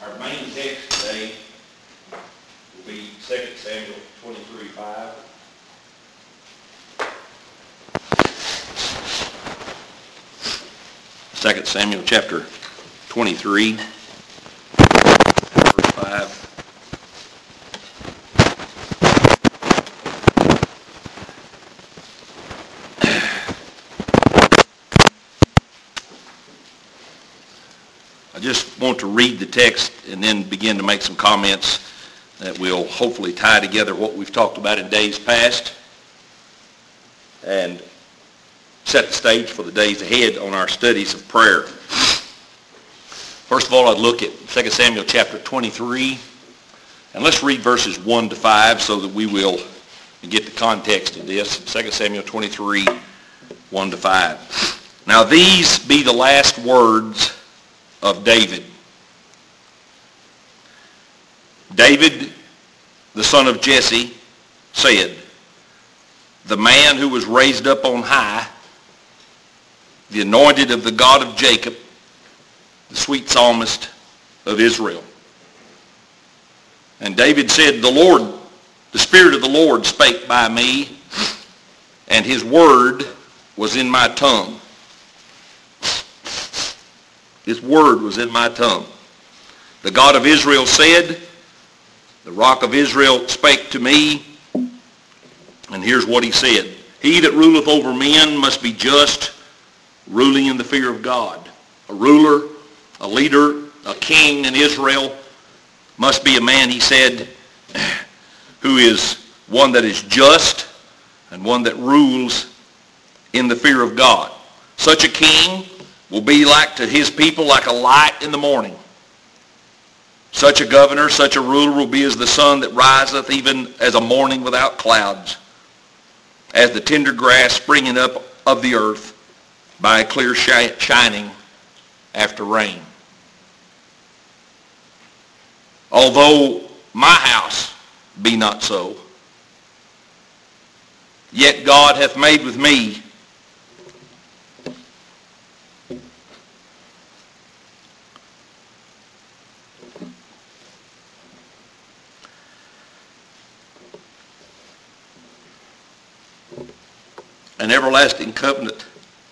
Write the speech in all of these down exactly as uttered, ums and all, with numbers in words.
Our main text today will be Second Samuel twenty-three five. Second Samuel chapter twenty-three, verse five. I just want to read the text and then begin to make some comments that will hopefully tie together what we've talked about in days past and set the stage for the days ahead on our studies of prayer. First of all, I'd look at Second Samuel chapter twenty-three, and let's read verses one to five so that we will get the context of this. Second Samuel twenty-three, one to five. Now these be the last words of David. David, the son of Jesse, said, "The man who was raised up on high, the anointed of the God of Jacob, the sweet psalmist of Israel." And David said, "The Lord, the Spirit of the Lord spake by me, and his word was in my tongue." His word was in my tongue. "The God of Israel said, the rock of Israel spake to me." And here's what he said. "He that ruleth over men must be just, ruling in the fear of God." A ruler, a leader, a king in Israel must be a man, he said, who is one that is just and one that rules in the fear of God. Such a king will be like to his people like a light in the morning. Such a governor, such a ruler will be as the sun that riseth, even as a morning without clouds, as the tender grass springing up of the earth by a clear shi- shining after rain. "Although my house be not so, yet God hath made with me an everlasting covenant,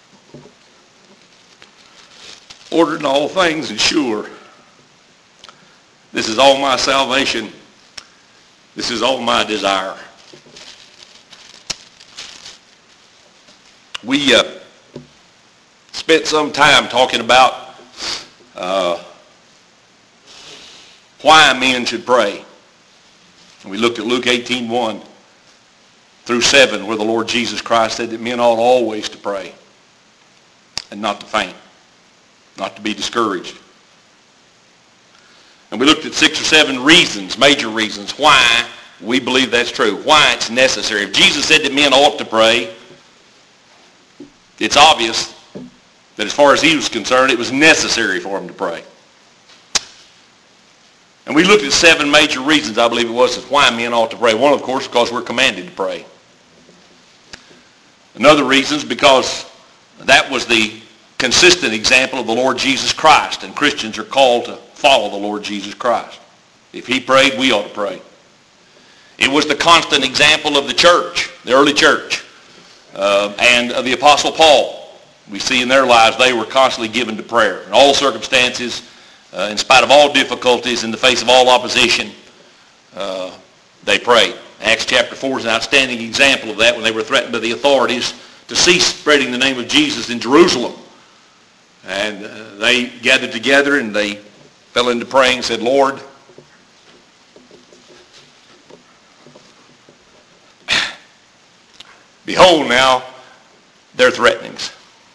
ordered in all things and sure. This is all my salvation. This is all my desire." We uh, spent some time talking about uh, why men should pray. We looked at Luke eighteen one through seven, where the Lord Jesus Christ said that men ought always to pray and not to faint, not to be discouraged. And we looked at six or seven reasons, major reasons, why we believe that's true, why it's necessary. If Jesus said that men ought to pray, it's obvious that as far as he was concerned, it was necessary for him to pray. And we looked at seven major reasons, I believe it was, why men ought to pray. One, of course, because we're commanded to pray. Another reason is because that was the consistent example of the Lord Jesus Christ, and Christians are called to follow the Lord Jesus Christ. If he prayed, we ought to pray. It was the constant example of the church, the early church, uh, and of the Apostle Paul. We see in their lives they were constantly given to prayer. In all circumstances, uh, in spite of all difficulties, in the face of all opposition, uh, they prayed. Acts chapter four is an outstanding example of that, when they were threatened by the authorities to cease spreading the name of Jesus in Jerusalem. And uh, they gathered together and they fell into praying and said, "Lord, behold now their threatenings.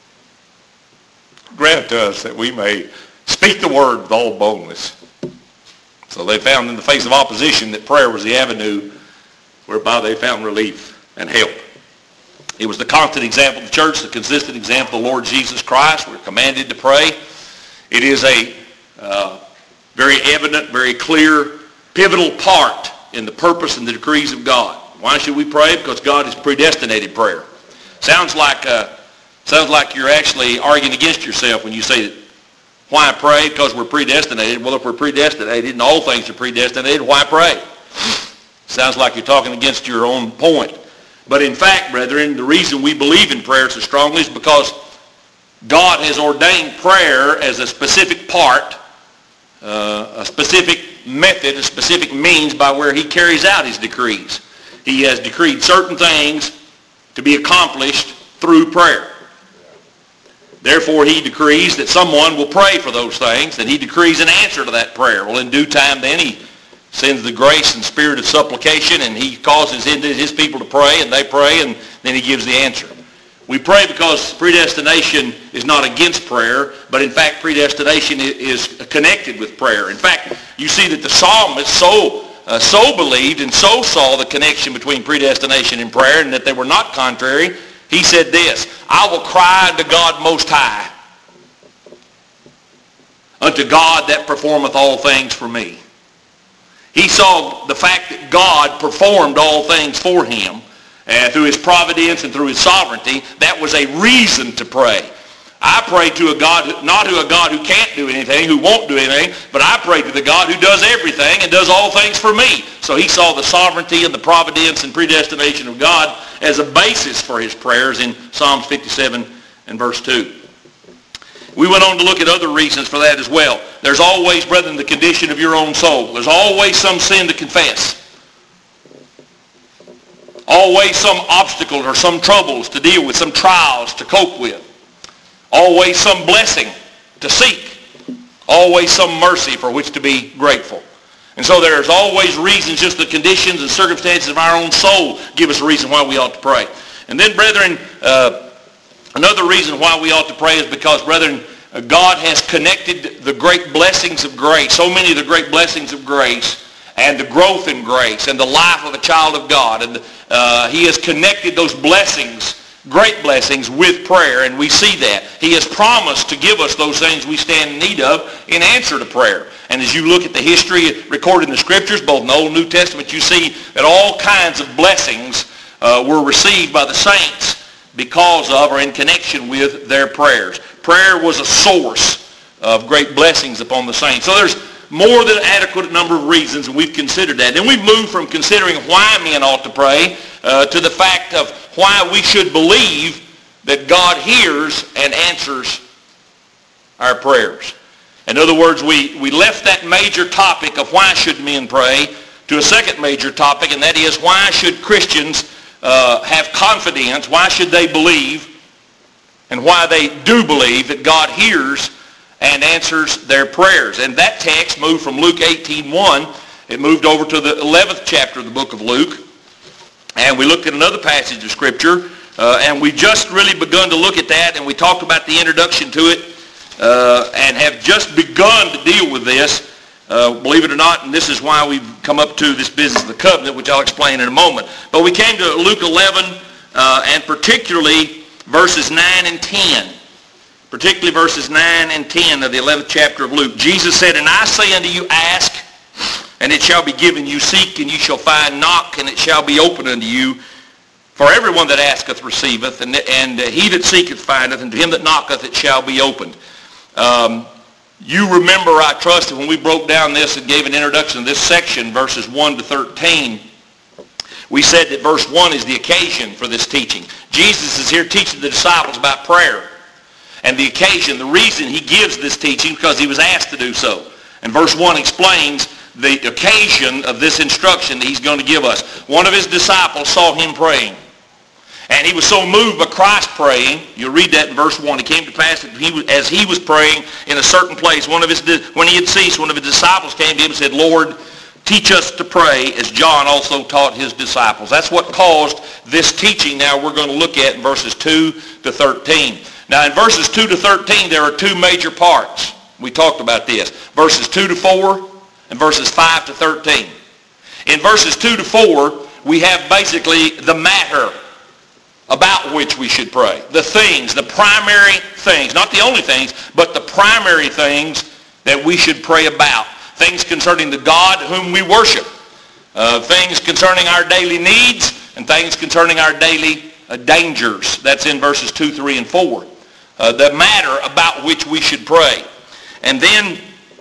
Grant us that we may speak the word with all boldness." So they found in the face of opposition that prayer was the avenue whereby they found relief and help. It was the constant example of the church, the consistent example of the Lord Jesus Christ. We're commanded to pray. It is a uh, very evident, very clear, pivotal part in the purpose and the decrees of God. Why should we pray? Because God has predestinated prayer. Sounds like uh, sounds like you're actually arguing against yourself when you say that Why pray? Because we're predestinated. Well, if we're predestinated and all things are predestinated, why pray? Sounds like you're talking against your own point. But in fact, brethren, the reason we believe in prayer so strongly is because God has ordained prayer as a specific part, uh, a specific method, a specific means by where he carries out his decrees. He has decreed certain things to be accomplished through prayer. Therefore, he decrees that someone will pray for those things, and he decrees an answer to that prayer. Well, in due time, then he sends the grace and spirit of supplication, and he causes his people to pray, and they pray, and then he gives the answer. We pray because predestination is not against prayer, but in fact, predestination is connected with prayer. In fact, you see that the psalmist so uh, so believed and so saw the connection between predestination and prayer, and that they were not contrary. He said this, I will cry unto God Most High, unto God that performeth all things for me. He saw the fact that God performed all things for him uh, through his providence and through his sovereignty. That was a reason to pray. I pray to a God, not to a God who can't do anything, who won't do anything, but I pray to the God who does everything and does all things for me. So he saw the sovereignty and the providence and predestination of God as a basis for his prayers in Psalms fifty-seven and verse two. We went on to look at other reasons for that as well. There's always, brethren, the condition of your own soul. There's always some sin to confess. Always some obstacles or some troubles to deal with, some trials to cope with. Always some blessing to seek. Always some mercy for which to be grateful. And so there's always reasons, just the conditions and circumstances of our own soul give us a reason why we ought to pray. And then, brethren, uh, another reason why we ought to pray is because, brethren, uh, God has connected the great blessings of grace, so many of the great blessings of grace, and the growth in grace, and the life of a child of God. And uh, he has connected those blessings, great blessings, with prayer, and we see that. He has promised to give us those things we stand in need of in answer to prayer. And as you look at the history recorded in the Scriptures, both in the Old and New Testament, you see that all kinds of blessings uh, were received by the saints because of or in connection with their prayers. Prayer was a source of great blessings upon the saints. So there's more than an adequate number of reasons, and we've considered that. Then we've moved from considering why men ought to pray uh, to the fact of why we should believe that God hears and answers our prayers. In other words, we, we left that major topic of why should men pray to a second major topic, and that is why should Christians uh, have confidence, why should they believe, and why they do believe that God hears and answers their prayers. And that text moved from Luke eighteen one. It moved over to the eleventh chapter of the book of Luke. And we looked at another passage of Scripture, uh, and we just really begun to look at that, and we talked about the introduction to it, uh, and have just begun to deal with this, uh, believe it or not, and this is why we've come up to this business of the covenant, which I'll explain in a moment. But we came to Luke eleven, uh, and particularly verses nine and ten. Particularly verses nine and ten of the eleventh chapter of Luke. Jesus said, And I say unto you, ask, and it shall be given you. Seek, and you shall find. Knock, and it shall be opened unto you. For everyone that asketh receiveth, and, and he that seeketh findeth, and to him that knocketh it shall be opened. Um, you remember, I trust, that when we broke down this and gave an introduction to this section, verses one to thirteen, we said that verse one is the occasion for this teaching. Jesus is here teaching the disciples about prayer. And the occasion, the reason he gives this teaching, because he was asked to do so. And verse one explains the occasion of this instruction that he's going to give us. One of his disciples saw him praying. And he was so moved by Christ praying, you'll read that in verse one. It came to pass that he was, as he was praying in a certain place, one of his, when he had ceased, one of his disciples came to him and said, Lord, teach us to pray as John also taught his disciples. That's what caused this teaching now we're going to look at in verses two to thirteen. Now, in verses two to thirteen, there are two major parts. We talked about this. Verses two to four and verses five to thirteen. In verses two to four, we have basically the matter about which we should pray. The things, the primary things, not the only things, but the primary things that we should pray about. Things concerning the God whom we worship. Uh, things concerning our daily needs and things concerning our daily uh, dangers. That's in verses two, three, and four. Uh, the matter about which we should pray. And then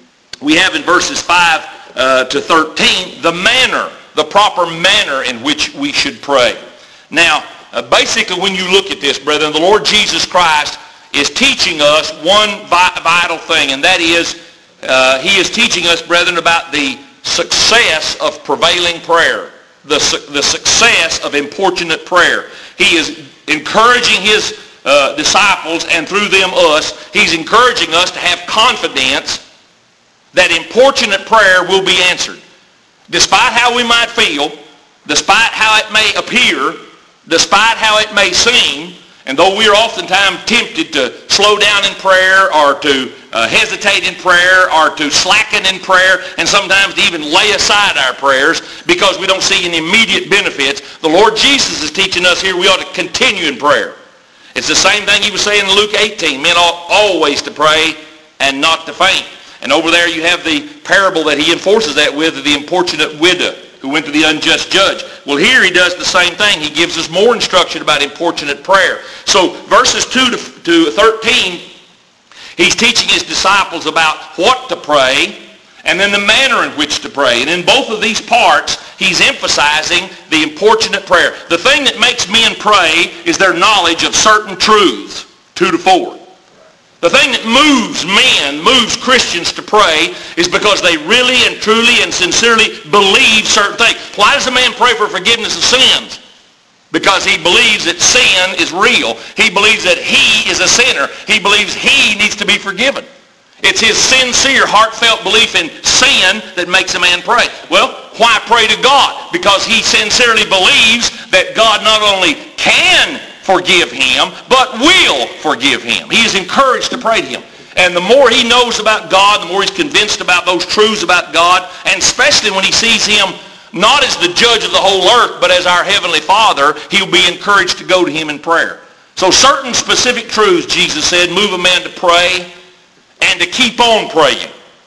we have in verses five uh, to thirteen the manner, the proper manner in which we should pray. Now, uh, basically when you look at this, brethren, the Lord Jesus Christ is teaching us one vi- vital thing, and that is uh, he is teaching us, brethren, about the success of prevailing prayer, the, su- the success of importunate prayer. He is encouraging his uh, disciples, and through them us, he's encouraging us to have confidence that importunate prayer will be answered. Despite how we might feel, despite how it may appear, despite how it may seem, and though we are oftentimes tempted to slow down in prayer or to uh, hesitate in prayer or to slacken in prayer and sometimes to even lay aside our prayers because we don't see any immediate benefits, the Lord Jesus is teaching us here we ought to continue in prayer. It's the same thing he was saying in Luke eighteen. Men ought always to pray and not to faint. And over there you have the parable that he enforces that with, of the importunate widow who went to the unjust judge. Well, here he does the same thing. He gives us more instruction about importunate prayer. So verses two to thirteen, he's teaching his disciples about what to pray and then the manner in which to pray. And in both of these parts, he's emphasizing the importunate prayer. The thing that makes men pray is their knowledge of certain truths, two to four. The thing that moves men, moves Christians to pray is because they really and truly and sincerely believe certain things. Why does a man pray for forgiveness of sins? Because he believes that sin is real. He believes that he is a sinner. He believes he needs to be forgiven. It's his sincere, heartfelt belief in sin that makes a man pray. Well, why pray to God? Because he sincerely believes that God not only can forgive him, but will forgive him. He is encouraged to pray to him. And the more he knows about God, the more he's convinced about those truths about God, and especially when he sees him not as the judge of the whole earth, but as our Heavenly Father, he'll be encouraged to go to him in prayer. So certain specific truths, Jesus said, move a man to pray and to keep on praying.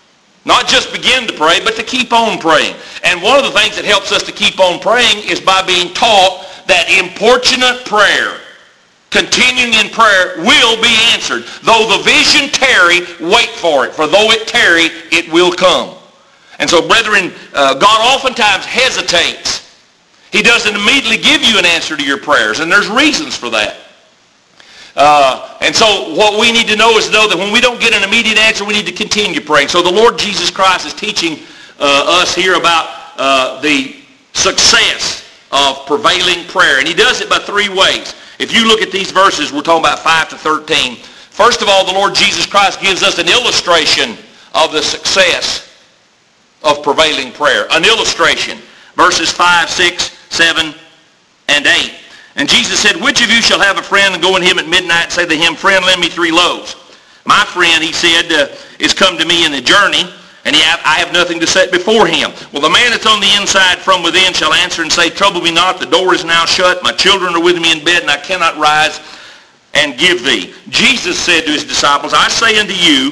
Not just begin to pray, but to keep on praying. And one of the things that helps us to keep on praying is by being taught that importunate prayer, continuing in prayer, will be answered. Though the vision tarry, wait for it. For though it tarry, it will come. And so, brethren, uh, God oftentimes hesitates. He doesn't immediately give you an answer to your prayers, and there's reasons for that. Uh, and so what we need to know is to know that when we don't get an immediate answer, we need to continue praying. So the Lord Jesus Christ is teaching uh, us here about uh, the success of prevailing prayer. And he does it by three ways. If you look at these verses, we're talking about five to thirteen. First of all, the Lord Jesus Christ gives us an illustration of the success of prevailing prayer. An illustration. Verses five, six, seven, and eight. And Jesus said, which of you shall have a friend and go in him at midnight and say to him, friend, lend me three loaves? My friend, he said, uh, is come to me in a journey, and he have, I have nothing to set before him. Well, the man that's on the inside from within shall answer and say, trouble me not, the door is now shut, my children are with me in bed, and I cannot rise and give thee. Jesus said to his disciples, I say unto you,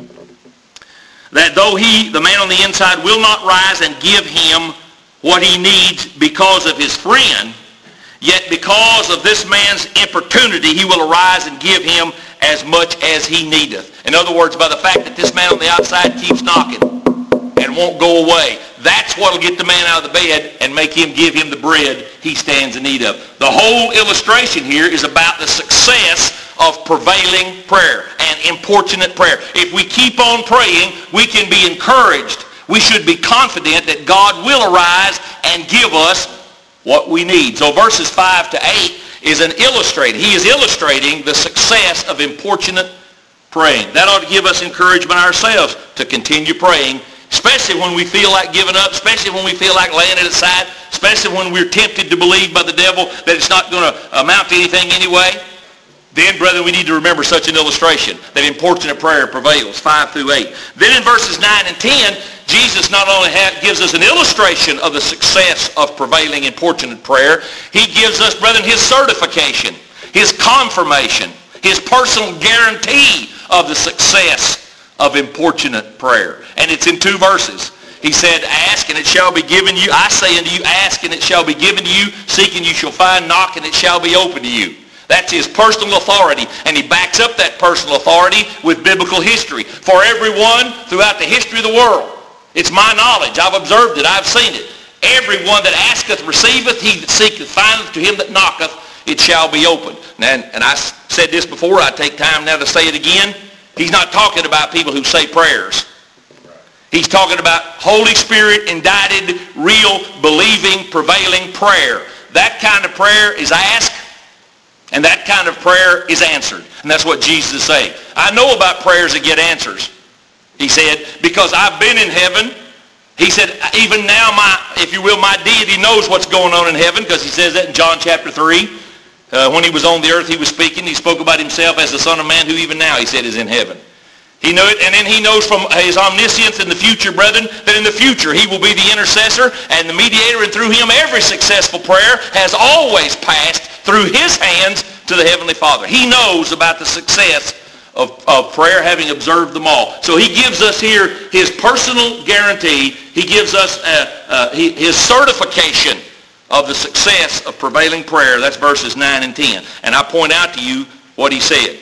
that though he, the man on the inside, will not rise and give him what he needs because of his friend, yet because of this man's importunity, he will arise and give him as much as he needeth. In other words, by the fact that this man on the outside keeps knocking and won't go away, that's what will get the man out of the bed and make him give him the bread he stands in need of. The whole illustration here is about the success of prevailing prayer and importunate prayer. If we keep on praying, we can be encouraged. We should be confident that God will arise and give us what we need. So verses five to eight is an illustrator. He is illustrating the success of importunate praying. That ought to give us encouragement ourselves to continue praying, especially when we feel like giving up, especially when we feel like laying it aside, especially when we're tempted to believe by the devil that it's not going to amount to anything anyway. Then, brethren, we need to remember such an illustration, that importunate prayer prevails, five through eight. Then in verses nine and ten, Jesus not only ha- gives us an illustration of the success of prevailing importunate prayer, he gives us, brethren, his certification, his confirmation, his personal guarantee of the success of importunate prayer. And it's in two verses. He said, ask and it shall be given you. I say unto you, ask and it shall be given to you. Seek and you shall find. Knock and it shall be opened to you. That's his personal authority, and he backs up that personal authority with biblical history. For everyone throughout the history of the world, it's my knowledge. I've observed it. I've seen it. Everyone that asketh receiveth, he that seeketh findeth, to him that knocketh it shall be opened. And, and I said this before, I take time now to say it again. He's not talking about people who say prayers. He's talking about Holy Spirit indicted, real, believing, prevailing prayer. That kind of prayer is asked, and that kind of prayer is answered. And that's what Jesus is saying. I know about prayers that get answers, he said, because I've been in heaven. He said, even now, my, if you will, my deity knows what's going on in heaven, because he says that in John chapter three. Uh, when he was on the earth, he was speaking. He spoke about himself as the Son of Man, who even now, he said, is in heaven. He knew it, and then he knows from his omniscience in the future, brethren, that in the future he will be the intercessor and the mediator, and through him every successful prayer has always passed through his hands to the Heavenly Father. He knows about the success of, of prayer, having observed them all. So he gives us here his personal guarantee. He gives us uh, uh, he, his certification of the success of prevailing prayer. That's verses nine and ten. And I point out to you what he said.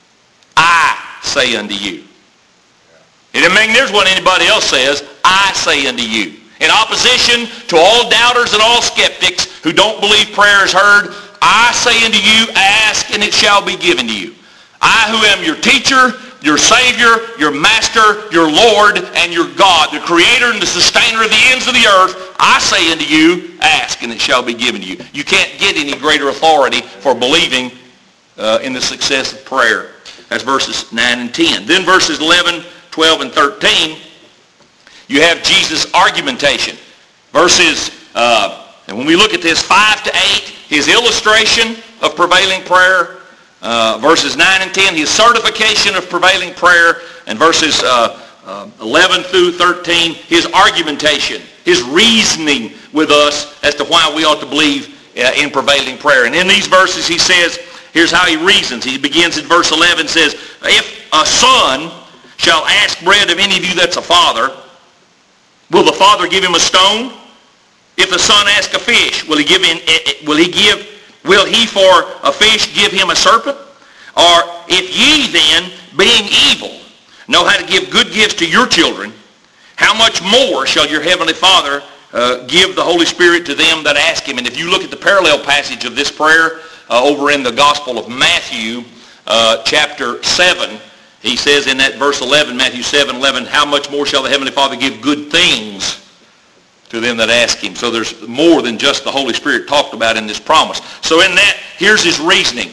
I say unto you. It doesn't make there's what anybody else says. I say unto you. In opposition to all doubters and all skeptics who don't believe prayer is heard, I say unto you, ask and it shall be given to you. I who am your teacher, your Savior, your Master, your Lord, and your God, the Creator and the Sustainer of the ends of the earth, I say unto you, ask and it shall be given to you. You can't get any greater authority for believing uh, in the success of prayer. That's verses nine and ten. Then verses eleven, twelve, and thirteen, you have Jesus' argumentation. Verses, uh, and when we look at this, five to eight, his illustration of prevailing prayer. Uh, verses nine and ten, his certification of prevailing prayer. And verses uh, uh, eleven through thirteen, his argumentation, his reasoning with us as to why we ought to believe uh, in prevailing prayer. And in these verses he says, here's how he reasons. He begins in verse eleven, says, if a son shall ask bread of any of you that's a father, will the father give him a stone? If the son ask a fish, will he give him, will he give, will he for a fish give him a serpent? Or if ye then, being evil, know how to give good gifts to your children, how much more shall your heavenly Father uh, give the Holy Spirit to them that ask him? And if you look at the parallel passage of this prayer, Uh, over in the Gospel of Matthew, uh, chapter seven, he says in that verse eleven, Matthew seven, eleven, how much more shall the Heavenly Father give good things to them that ask him? So there's more than just the Holy Spirit talked about in this promise. So in that, here's his reasoning.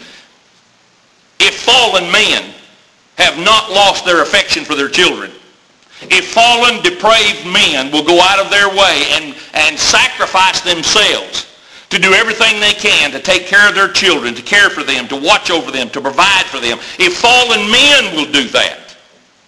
If fallen men have not lost their affection for their children, if fallen, depraved men will go out of their way and, and sacrifice themselves to do everything they can to take care of their children, to care for them, to watch over them, to provide for them. If fallen men will do that,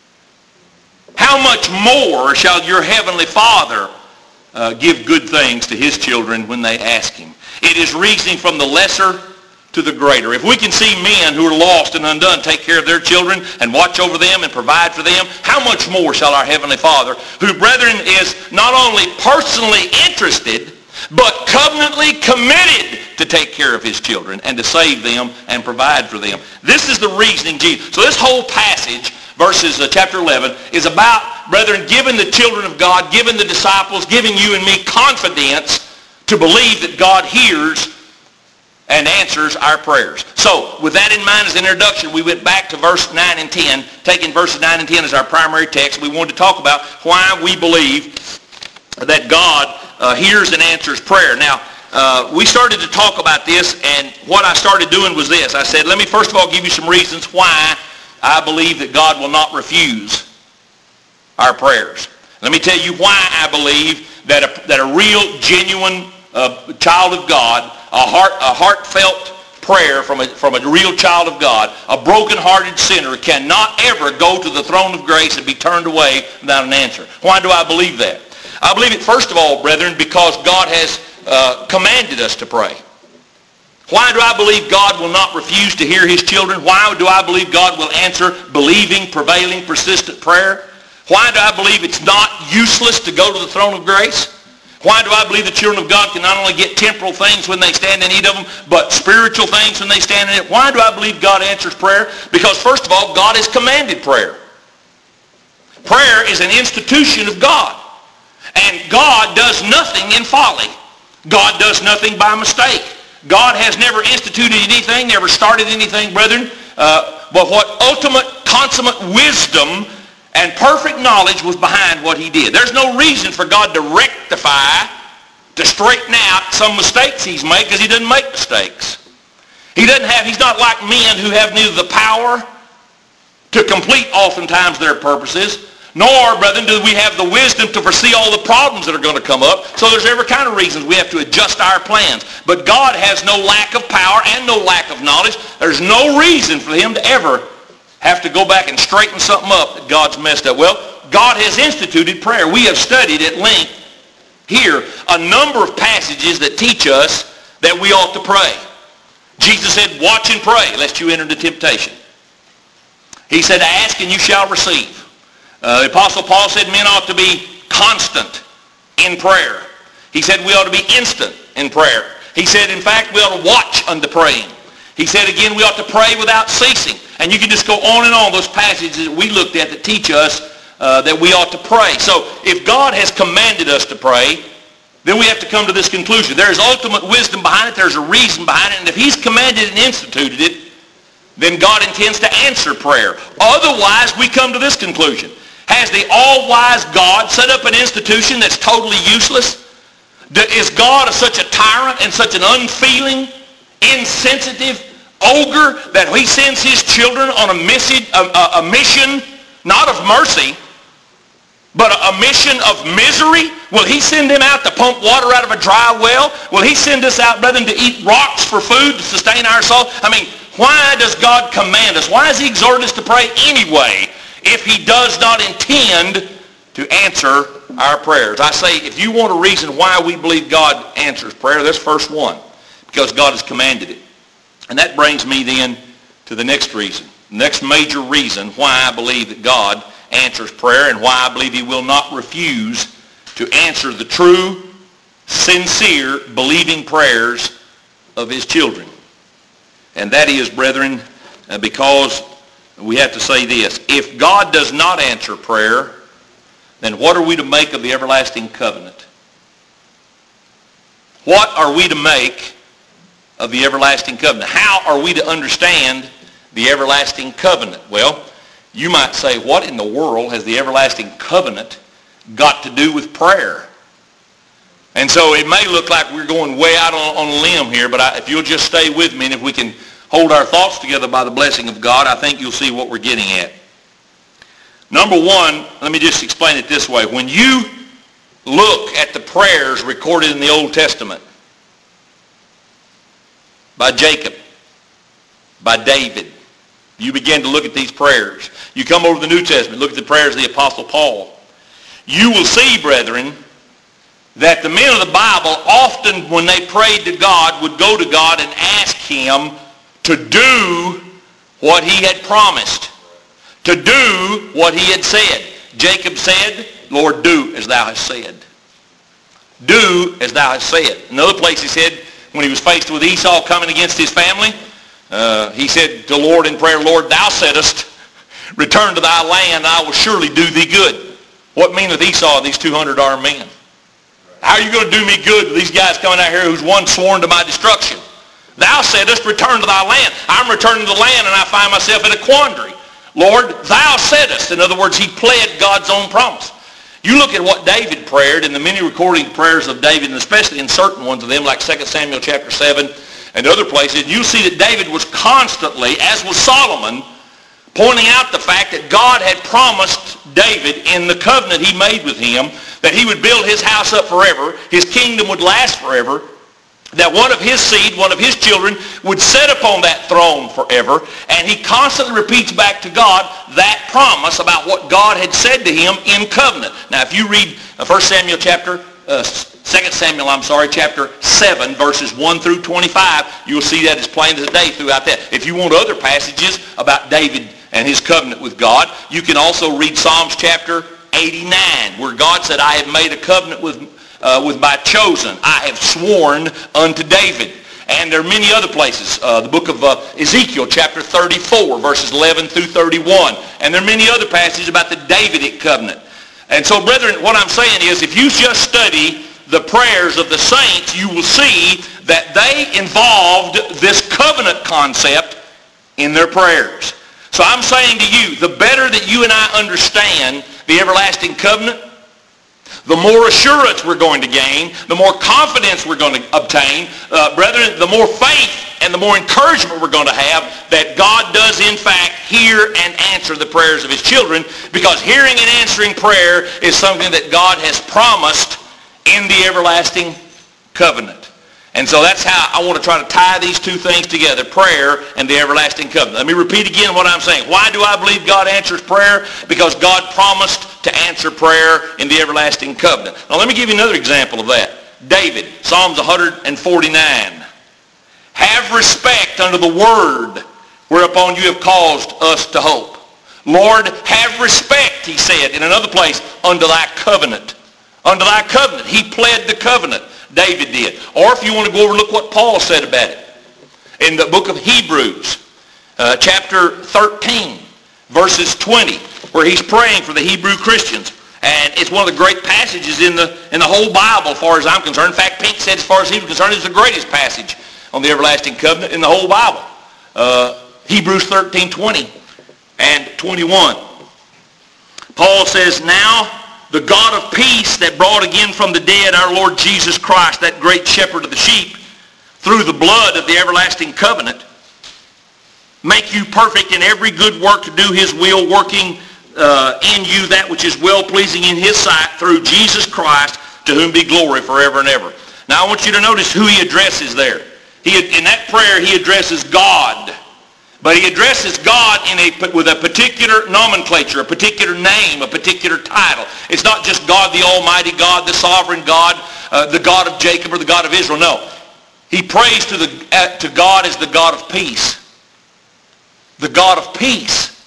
how much more shall your heavenly Father uh, give good things to his children when they ask him? It is reasoning from the lesser to the greater. If we can see men who are lost and undone take care of their children and watch over them and provide for them, how much more shall our heavenly Father, who, brethren, is not only personally interested, but covenantly committed to take care of his children and to save them and provide for them. This is the reasoning Jesus. So this whole passage, verses uh, chapter eleven, is about, brethren, giving the children of God, giving the disciples, giving you and me confidence to believe that God hears and answers our prayers. So with that in mind as an introduction, we went back to verse nine and ten, taking verses nine and ten as our primary text. We wanted to talk about why we believe that God Uh, hears and answers prayer. Now, uh, we started to talk about this, and what I started doing was this. I said, let me first of all give you some reasons why I believe that God will not refuse our prayers. Let me tell you why I believe that a, that a real, genuine uh, child of God, a heart, a heartfelt prayer from a, from a real child of God, a broken-hearted sinner cannot ever go to the throne of grace and be turned away without an answer. Why do I believe that? I believe it, first of all, brethren, because God has uh, commanded us to pray. Why do I believe God will not refuse to hear his children? Why do I believe God will answer believing, prevailing, persistent prayer? Why do I believe it's not useless to go to the throne of grace? Why do I believe the children of God can not only get temporal things when they stand in need of them, but spiritual things when they stand in it? Why do I believe God answers prayer? Because first of all, God has commanded prayer. Prayer is an institution of God. And God does nothing in folly. God does nothing by mistake. God has never instituted anything, never started anything, brethren, uh, but what ultimate, consummate wisdom and perfect knowledge was behind what he did. There's no reason for God to rectify, to straighten out some mistakes he's made, because he doesn't make mistakes. He doesn't have, he's not like men who have neither the power to complete oftentimes their purposes, nor, brethren, do we have the wisdom to foresee all the problems that are going to come up. So there's every kind of reasons we have to adjust our plans. But God has no lack of power and no lack of knowledge. There's no reason for him to ever have to go back and straighten something up that God's messed up. Well, God has instituted prayer. We have studied at length here a number of passages that teach us that we ought to pray. Jesus said, watch and pray, lest you enter into temptation. He said, ask and you shall receive. Uh, the Apostle Paul said men ought to be constant in prayer. He said we ought to be instant in prayer. He said, in fact, we ought to watch unto praying. He said again, we ought to pray without ceasing. And you can just go on and on, those passages that we looked at that teach us uh, that we ought to pray. So if God has commanded us to pray, then we have to come to this conclusion. There is ultimate wisdom behind it. There's a reason behind it. And if he's commanded and instituted it, then God intends to answer prayer. Otherwise, we come to this conclusion. Has the all-wise God set up an institution that's totally useless? Is God such a tyrant and such an unfeeling, insensitive ogre that he sends his children on a, message, a, a, a mission, not of mercy, but a, a mission of misery? Will he send them out to pump water out of a dry well? Will he send us out, brethren, to eat rocks for food to sustain our soul? I mean, why does God command us? Why does he exhort us to pray anyway if he does not intend to answer our prayers? I say, if you want a reason why we believe God answers prayer, that's first one, because God has commanded it. And that brings me then to the next reason, the next major reason why I believe that God answers prayer and why I believe he will not refuse to answer the true, sincere, believing prayers of his children. And that is, brethren, uh, because we have to say this. If God does not answer prayer, then what are we to make of the everlasting covenant? What are we to make of the everlasting covenant? How are we to understand the everlasting covenant? Well, you might say, what in the world has the everlasting covenant got to do with prayer? And so it may look like we're going way out on, on a limb here, but I, if you'll just stay with me, and if we can hold our thoughts together by the blessing of God, I think you'll see what we're getting at. Number one, let me just explain it this way. When you look at the prayers recorded in the Old Testament by Jacob, by David, you begin to look at these prayers. You come over to the New Testament, look at the prayers of the Apostle Paul. You will see, brethren, that the men of the Bible often, when they prayed to God, would go to God and ask him to do what he had promised, to do what he had said. Jacob said, Lord, do as thou hast said. Do as thou hast said. Another place he said, when he was faced with Esau coming against his family, uh, he said to the Lord in prayer, Lord, thou saidest, return to thy land, and I will surely do thee good. What meaneth Esau, these two hundred armed men? How are you going to do me good with these guys coming out here who's one sworn to my destruction? Thou saidest, return to thy land. I'm returning to the land, and I find myself in a quandary. Lord, thou saidest. In other words, he pled God's own promise. You look at what David prayed in the many recording prayers of David, and especially in certain ones of them, like Second Samuel chapter seven and other places, you'll see that David was constantly, as was Solomon, pointing out the fact that God had promised David in the covenant he made with him that he would build his house up forever, his kingdom would last forever, that one of his seed, one of his children, would sit upon that throne forever. And he constantly repeats back to God that promise about what God had said to him in covenant. Now, if you read First Samuel chapter, uh, Second Samuel, I'm sorry, chapter seven, verses one through twenty-five, you'll see that as plain as day throughout that. If you want other passages about David and his covenant with God, you can also read Psalms chapter eighty-nine, where God said, I have made a covenant with uh, with my chosen. I have sworn unto David. And there are many other places. Uh, the book of uh, Ezekiel, chapter thirty-four, verses eleven through thirty-one. And there are many other passages about the Davidic covenant. And so, brethren, what I'm saying is, if you just study the prayers of the saints, you will see that they involved this covenant concept in their prayers. So I'm saying to you, the better that you and I understand the everlasting covenant, the more assurance we're going to gain, the more confidence we're going to obtain, uh, brethren, the more faith and the more encouragement we're going to have that God does in fact hear and answer the prayers of his children, because hearing and answering prayer is something that God has promised in the everlasting covenant. And so that's how I want to try to tie these two things together, prayer and the everlasting covenant. Let me repeat again what I'm saying. Why do I believe God answers prayer? Because God promised to answer prayer in the everlasting covenant. Now let me give you another example of that. David, Psalms one forty-nine. Have respect unto the word whereupon you have caused us to hope. Lord, have respect, he said in another place, unto thy covenant. Unto thy covenant. He pled the covenant. David did. Or if you want to go over and look what Paul said about it. In the book of Hebrews, uh, chapter thirteen, verses twenty, where he's praying for the Hebrew Christians. And it's one of the great passages in the in the whole Bible as far as I'm concerned. In fact, Pink said as far as he was concerned, it's the greatest passage on the everlasting covenant in the whole Bible. Uh, Hebrews thirteen, twenty and twenty-one. Paul says, now the God of peace that brought again from the dead our Lord Jesus Christ, that great shepherd of the sheep, through the blood of the everlasting covenant, make you perfect in every good work to do his will, working uh, in you that which is well-pleasing in his sight, through Jesus Christ, to whom be glory forever and ever. Now I want you to notice who he addresses there. He, in that prayer he addresses God. But he addresses God in a, with a particular nomenclature, a particular name, a particular title. It's not just God the Almighty God, the Sovereign God, uh, the God of Jacob, or the God of Israel. No. He prays to, the, uh, to God as the God of peace. The God of peace.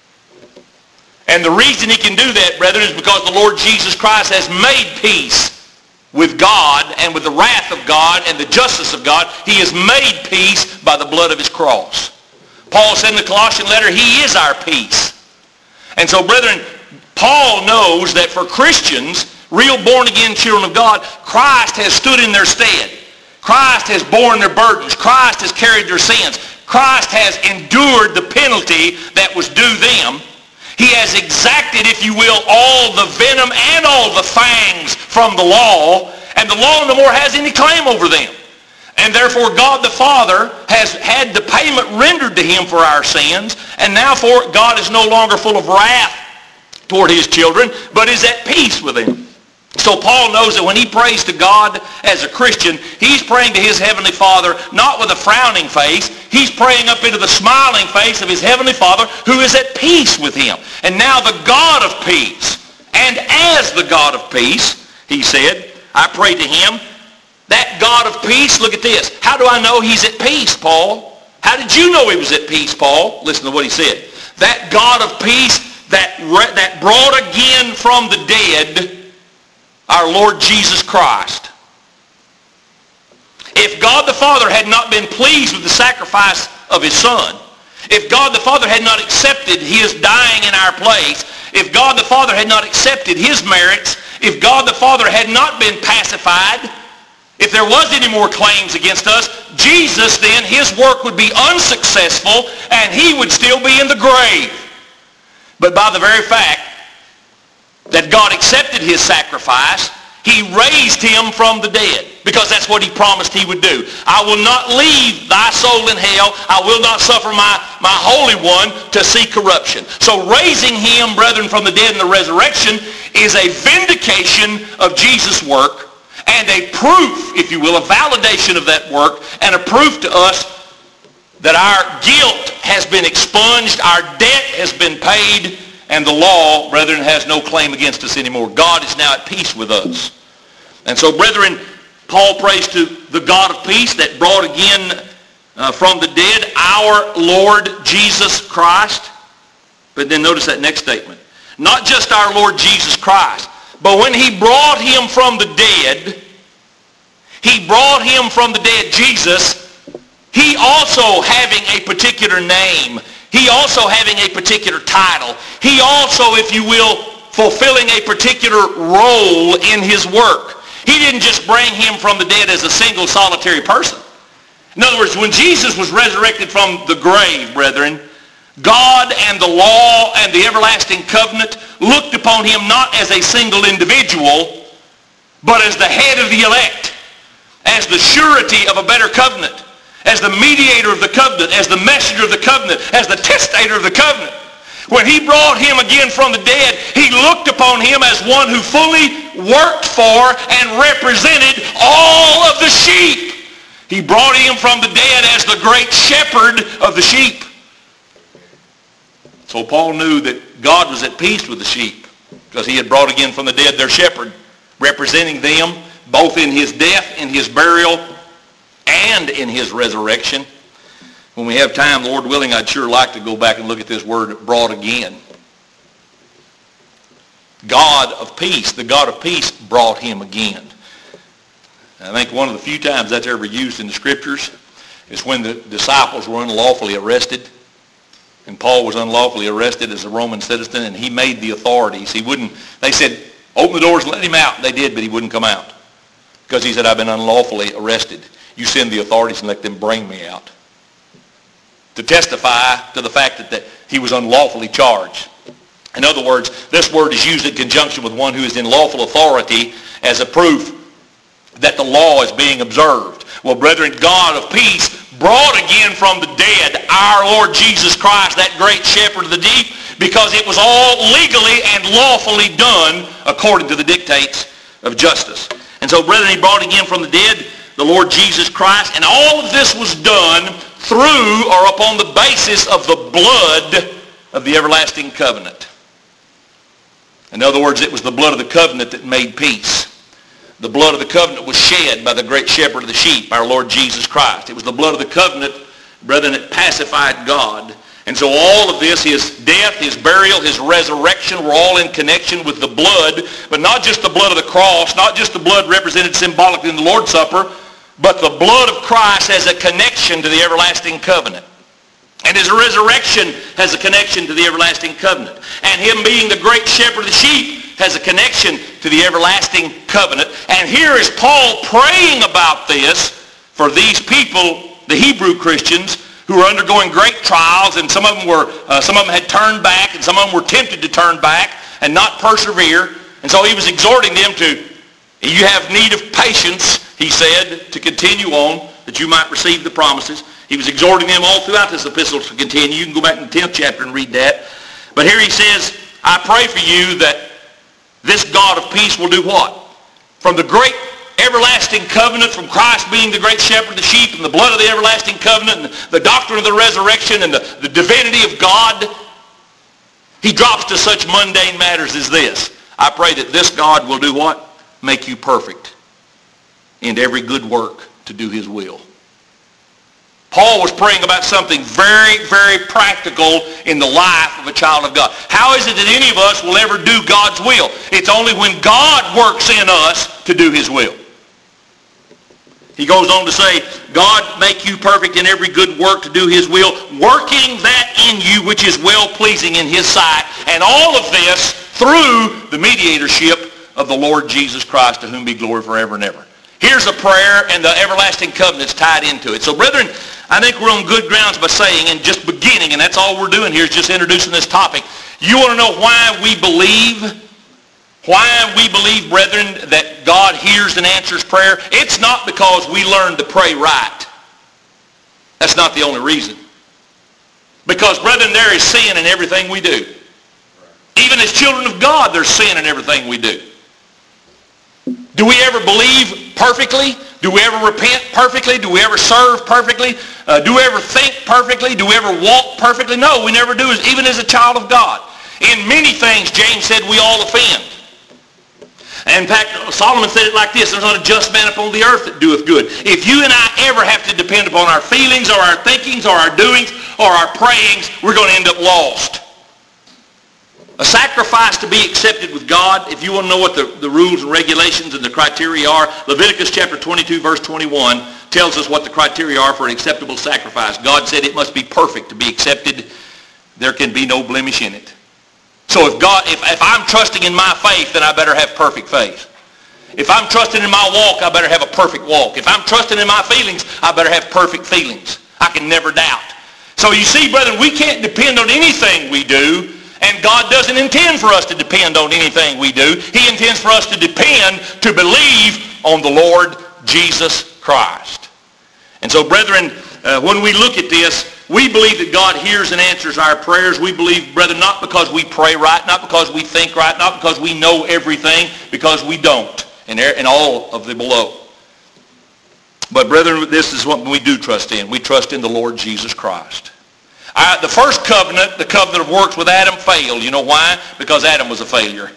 And the reason he can do that, brethren, is because the Lord Jesus Christ has made peace with God and with the wrath of God and the justice of God. He has made peace by the blood of his cross. Paul said in the Colossian letter, he is our peace. And so, brethren, Paul knows that for Christians, real born-again children of God, Christ has stood in their stead. Christ has borne their burdens. Christ has carried their sins. Christ has endured the penalty that was due them. He has exacted, if you will, all the venom and all the fangs from the law, and the law no more has any claim over them. And therefore God the Father has had the payment rendered to him for our sins, and now for God is no longer full of wrath toward his children, but is at peace with them. So Paul knows that when he prays to God as a Christian, he's praying to his Heavenly Father not with a frowning face. He's praying up into the smiling face of his Heavenly Father who is at peace with him. And now the God of peace, and as the God of peace, he said, I pray to him, that God of peace, look at this. How do I know he's at peace, Paul? How did you know he was at peace, Paul? Listen to what he said. That God of peace that, that brought again from the dead our Lord Jesus Christ. If God the Father had not been pleased with the sacrifice of his Son, if God the Father had not accepted his dying in our place, if God the Father had not accepted his merits, if God the Father had not been pacified, if there was any more claims against us, Jesus then, his work would be unsuccessful and he would still be in the grave. But by the very fact that God accepted his sacrifice, he raised him from the dead, because that's what he promised he would do. I will not leave thy soul in hell. I will not suffer my, my Holy One to see corruption. So raising him, brethren, from the dead in the resurrection is a vindication of Jesus' work, and a proof, if you will, a validation of that work, and a proof to us that our guilt has been expunged, our debt has been paid, and the law, brethren, has no claim against us anymore. God is now at peace with us. And so, brethren, Paul prays to the God of peace that brought again uh, from the dead our Lord Jesus Christ. But then notice that next statement. Not just our Lord Jesus Christ, But when he brought him from the dead, he brought him from the dead, Jesus, he also having a particular name, he also having a particular title, he also, if you will, fulfilling a particular role in his work. He didn't just bring him from the dead as a single solitary person. In other words, when Jesus was resurrected from the grave, brethren, God and the law and the everlasting covenant looked upon him not as a single individual, but as the head of the elect, as the surety of a better covenant, as the mediator of the covenant, as the messenger of the covenant, as the testator of the covenant. When he brought him again from the dead, he looked upon him as one who fully worked for and represented all of the sheep. He brought him from the dead as the great shepherd of the sheep. So Paul knew that God was at peace with the sheep because he had brought again from the dead their shepherd, representing them both in his death, in his burial, and in his resurrection. When we have time, Lord willing, I'd sure like to go back and look at this word brought again. God of peace, the God of peace brought him again. I think one of the few times that's ever used in the Scriptures is when the disciples were unlawfully arrested. And Paul was unlawfully arrested as a Roman citizen, and he made the authorities. He wouldn't, they said, open the doors and let him out. They did, but he wouldn't come out. Because he said, I've been unlawfully arrested. You send the authorities and let them bring me out. To testify to the fact that, that he was unlawfully charged. In other words, this word is used in conjunction with one who is in lawful authority as a proof that the law is being observed. Well, brethren, God of peace brought again from the dead our Lord Jesus Christ, that great shepherd of the deep, because it was all legally and lawfully done according to the dictates of justice. And so, brethren, he brought again from the dead the Lord Jesus Christ, and all of this was done through or upon the basis of the blood of the everlasting covenant. In other words, it was the blood of the covenant that made peace. The blood of the covenant was shed by the great shepherd of the sheep, our Lord Jesus Christ. It was the blood of the covenant, brethren, that pacified God. And so all of this, his death, his burial, his resurrection, were all in connection with the blood, but not just the blood of the cross, not just the blood represented symbolically in the Lord's Supper, but the blood of Christ has a connection to the everlasting covenant. And his resurrection has a connection to the everlasting covenant. And him being the great shepherd of the sheep has a connection to the everlasting covenant. And here is Paul praying about this for these people, the Hebrew Christians, who were undergoing great trials, and some of them were, uh, some of them had turned back, and some of them were tempted to turn back and not persevere. And so he was exhorting them to, you have need of patience, he said, to continue on, that you might receive the promises. He was exhorting them all throughout this epistle to continue. You can go back in the tenth chapter and read that. But here he says, I pray for you that this God of peace will do what? From the great everlasting covenant, from Christ being the great shepherd of the sheep, and the blood of the everlasting covenant, and the doctrine of the resurrection, and the, the divinity of God, he drops to such mundane matters as this. I pray that this God will do what? Make you perfect in every good work to do his will. Paul was praying about something very, very practical in the life of a child of God. How is it that any of us will ever do God's will? It's only when God works in us to do his will. He goes on to say, God make you perfect in every good work to do his will, working that in you which is well-pleasing in his sight, and all of this through the mediatorship of the Lord Jesus Christ, to whom be glory forever and ever. Here's a prayer, and the everlasting covenant's tied into it. So, brethren, I think we're on good grounds by saying, and just beginning, and that's all we're doing here is just introducing this topic. You want to know why we believe? Why we believe, brethren, that God hears and answers prayer? It's not because we learned to pray right. That's not the only reason. Because, brethren, there is sin in everything we do. Even as children of God, there's sin in everything we do. Do we ever believe perfectly? Do we ever repent perfectly? Do we ever serve perfectly? Uh, do we ever think perfectly? Do we ever walk perfectly? No, we never do, even as a child of God. In many things, James said, we all offend. And in fact, Solomon said it like this, there's not a just man upon the earth that doeth good. If you and I ever have to depend upon our feelings or our thinkings or our doings or our prayings, we're going to end up lost. A sacrifice to be accepted with God, if you want to know what the, the rules and regulations and the criteria are, Leviticus chapter twenty-two, verse twenty-one tells us what the criteria are for an acceptable sacrifice. God said it must be perfect to be accepted. There can be no blemish in it. So if God, if, if I'm trusting in my faith, then I better have perfect faith. If I'm trusting in my walk, I better have a perfect walk. If I'm trusting in my feelings, I better have perfect feelings. I can never doubt. So you see, brethren, we can't depend on anything we do, and God doesn't intend for us to depend on anything we do. He intends for us to depend, to believe on the Lord Jesus Christ. And so, brethren, uh, when we look at this, we believe that God hears and answers our prayers. We believe, brethren, not because we pray right, not because we think right, not because we know everything, because we don't, in, in all of the below. But, brethren, this is what we do trust in. We trust in the Lord Jesus Christ. Uh, the first covenant, the covenant of works with Adam, failed. You know why? Because Adam was a failure.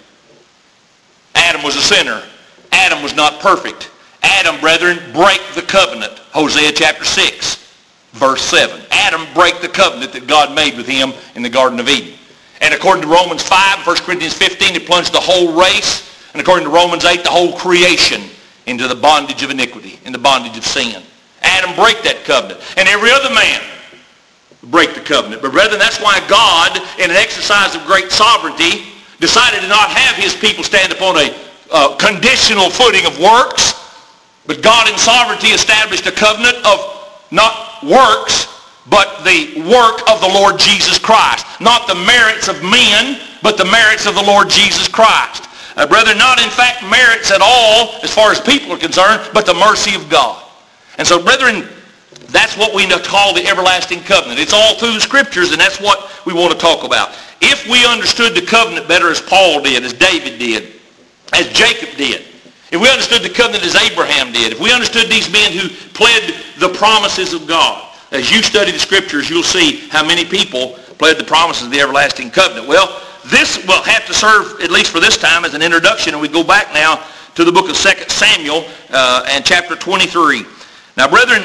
Adam was a sinner. Adam was not perfect. Adam, brethren, break the covenant. Hosea chapter six, verse seven. Adam break the covenant that God made with him in the Garden of Eden. And according to Romans five, First Corinthians fifteen, it plunged the whole race. And according to Romans eight, the whole creation into the bondage of iniquity, in the bondage of sin. Adam break that covenant. And every other man break the covenant. But brethren, that's why God, in an exercise of great sovereignty, decided to not have his people stand upon a uh, conditional footing of works. But God in sovereignty established a covenant of not works, but the work of the Lord Jesus Christ. Not the merits of men, but the merits of the Lord Jesus Christ. Uh, brethren, not in fact merits at all as far as people are concerned, but the mercy of God. And so, brethren, that's what we call the everlasting covenant. It's all through the Scriptures, and that's what we want to talk about. If we understood the covenant better as Paul did, as David did, as Jacob did, if we understood the covenant as Abraham did, if we understood these men who pled the promises of God, as you study the Scriptures, you'll see how many people pled the promises of the everlasting covenant. Well, this will have to serve, at least for this time, as an introduction, and we go back now to the book of Second Samuel uh, and chapter twenty-three. Now, brethren,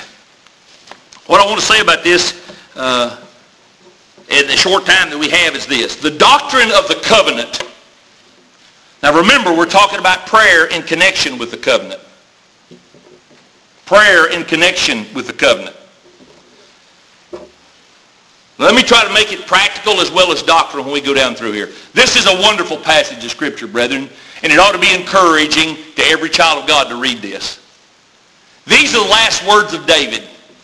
what I want to say about this uh, in the short time that we have is this. The doctrine of the covenant. Now remember, we're talking about prayer in connection with the covenant. Prayer in connection with the covenant. Let me try to make it practical as well as doctrinal when we go down through here. This is a wonderful passage of Scripture, brethren, and it ought to be encouraging to every child of God to read this. These are the last words of David.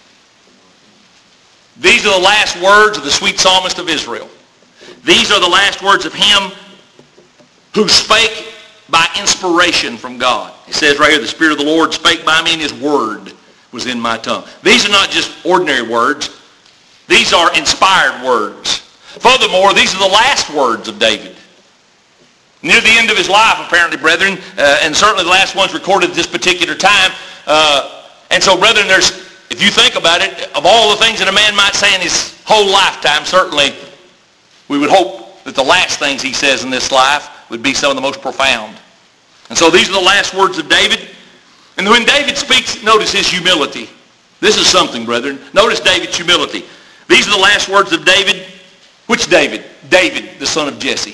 These are the last words of the sweet psalmist of Israel. These are the last words of him who spake by inspiration from God. It says right here, the Spirit of the Lord spake by me, and his word was in my tongue. These are not just ordinary words. These are inspired words. Furthermore, these are the last words of David. Near the end of his life, apparently, brethren, uh, and certainly the last ones recorded at this particular time. Uh, and so, brethren, there's, if you think about it, of all the things that a man might say in his whole lifetime, certainly we would hope that the last things he says in this life would be some of the most profound. And so these are the last words of David. And when David speaks, notice his humility. This is something, brethren. Notice David's humility. These are the last words of David. Which David? David, the son of Jesse.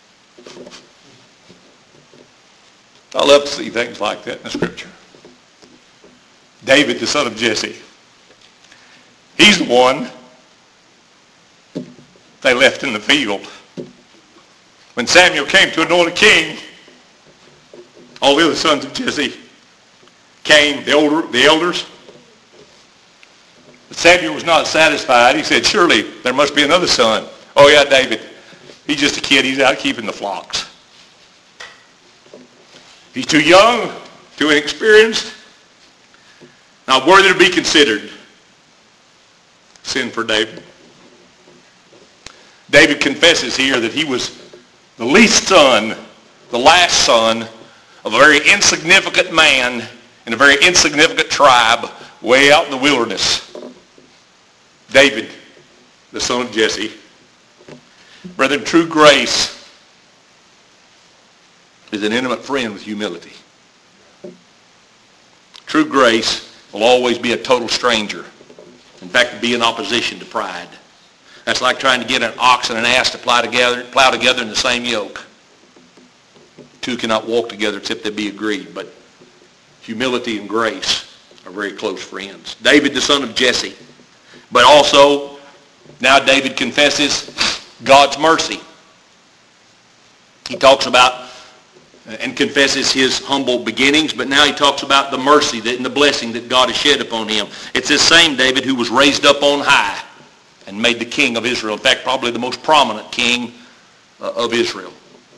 I love to see things like that in the Scripture. David, the son of Jesse. He's the one they left in the field. When Samuel came to anoint a king, all the other sons of Jesse came, the older, the elders. But Samuel was not satisfied. He said, surely there must be another son. Oh yeah, David. He's just a kid. He's out keeping the flocks. He's too young, too inexperienced, not worthy to be considered. Sin for David. David confesses here that he was the least son, the last son of a very insignificant man in a very insignificant tribe way out in the wilderness. David, the son of Jesse. Brethren, true grace is an intimate friend with humility. True grace will always be a total stranger. In fact, be in opposition to pride. That's like trying to get an ox and an ass to plow together, plow together in the same yoke. Two cannot walk together except they be agreed. But humility and grace are very close friends. David, the son of Jesse. But also, now David confesses God's mercy. He talks about and confesses his humble beginnings, but now he talks about the mercy that, and the blessing that God has shed upon him. It's this same David who was raised up on high and made the king of Israel. In fact, probably the most prominent king uh, of Israel.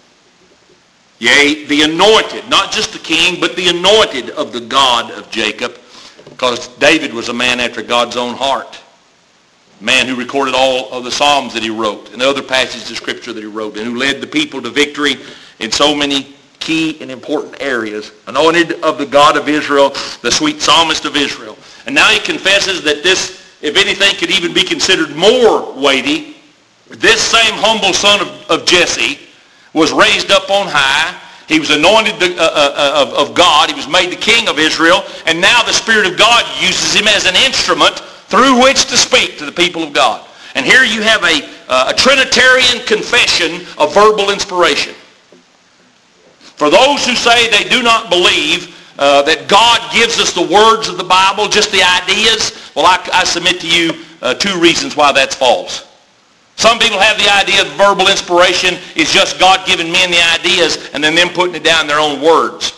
Yea, the anointed, not just the king, but the anointed of the God of Jacob, because David was a man after God's own heart. A man who recorded all of the Psalms that he wrote and the other passages of Scripture that he wrote, and who led the people to victory in so many key and important areas. Anointed of the God of Israel, the sweet psalmist of Israel. And now he confesses that this, if anything, could even be considered more weighty. This same humble son of, of Jesse was raised up on high. He was anointed the, uh, uh, of, of God. He was made the king of Israel. And now the Spirit of God uses him as an instrument through which to speak to the people of God. And here you have a, uh, a Trinitarian confession of verbal inspiration. For those who say they do not believe uh, that God gives us the words of the Bible, just the ideas, well, I, I submit to you uh, two reasons why that's false. Some people have the idea of verbal inspiration is just God giving men the ideas and then them putting it down in their own words.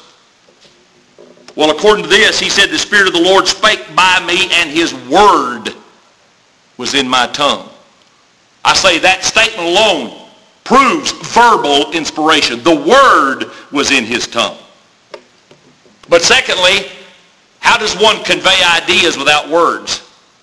Well, according to this, he said, the Spirit of the Lord spake by me and his word was in my tongue. I say that statement alone proves verbal inspiration. The word was in his tongue. But secondly, how does one convey ideas without words?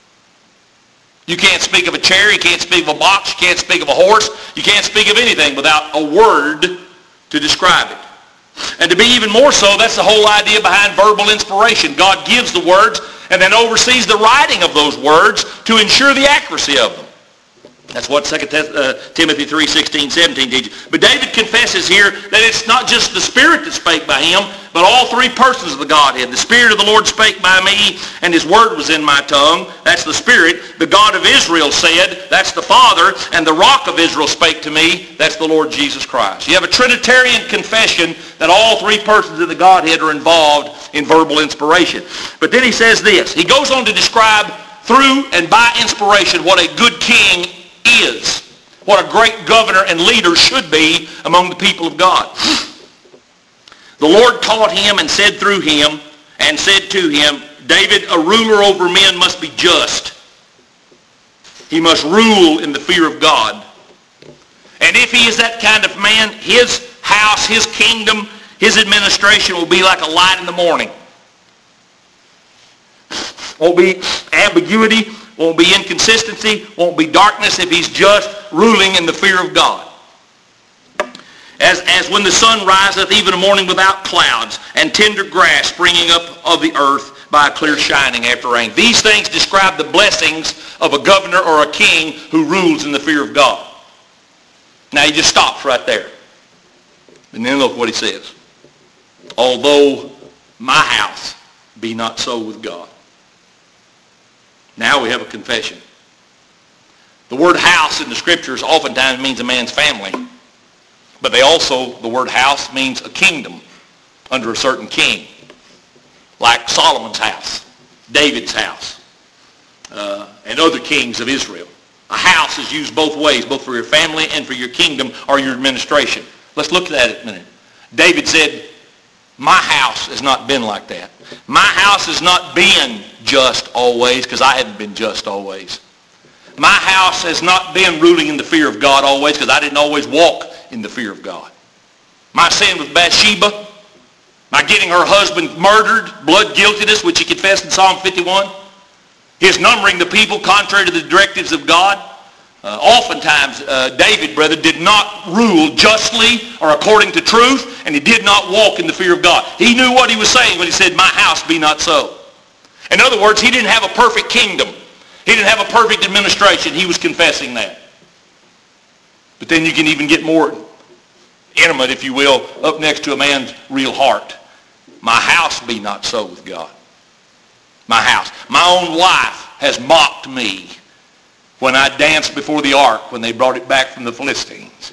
You can't speak of a chair, you can't speak of a box, you can't speak of a horse, you can't speak of anything without a word to describe it. And to be even more so, that's the whole idea behind verbal inspiration. God gives the words and then oversees the writing of those words to ensure the accuracy of them. That's what Second Timothy three sixteen, seventeen teaches. But David confesses here that it's not just the Spirit that spake by him, but all three persons of the Godhead. The Spirit of the Lord spake by me, and his word was in my tongue. That's the Spirit. The God of Israel said, that's the Father. And the Rock of Israel spake to me, that's the Lord Jesus Christ. You have a Trinitarian confession that all three persons of the Godhead are involved in verbal inspiration. But then he says this. He goes on to describe through and by inspiration what a good king is, what a great governor and leader should be among the people of God. The Lord taught him and said through him and said to him, David, a ruler over men must be just. He must rule in the fear of God. And if he is that kind of man, his house, his kingdom, his administration will be like a light in the morning. Won't be ambiguity, won't be inconsistency, won't be darkness if he's just ruling in the fear of God. As, as when the sun riseth even a morning without clouds, and tender grass springing up of the earth by a clear shining after rain. These things describe the blessings of a governor or a king who rules in the fear of God. Now he just stops right there. And then look what he says. Although my house be not so with God. Now we have a confession. The word house in the Scriptures oftentimes means a man's family. But they also, the word house means a kingdom under a certain king. Like Solomon's house, David's house, uh, and other kings of Israel. A house is used both ways, both for your family and for your kingdom or your administration. Let's look at that in a minute. David said, my house has not been like that. My house has not been just always, because I haven't been just always. My house has not been ruling in the fear of God always, because I didn't always walk in the fear of God. My sin with Bathsheba, my getting her husband murdered, blood guiltiness, which he confessed in Psalm fifty-one, his numbering the people contrary to the directives of God. Uh, oftentimes, uh, David, brother, did not rule justly or according to truth, and he did not walk in the fear of God. He knew what he was saying when he said, my house be not so. In other words, he didn't have a perfect kingdom. He didn't have a perfect administration. He was confessing that. But then you can even get more intimate, if you will, up next to a man's real heart. My house be not so with God. My house. My own life has mocked me when I danced before the ark when they brought it back from the Philistines.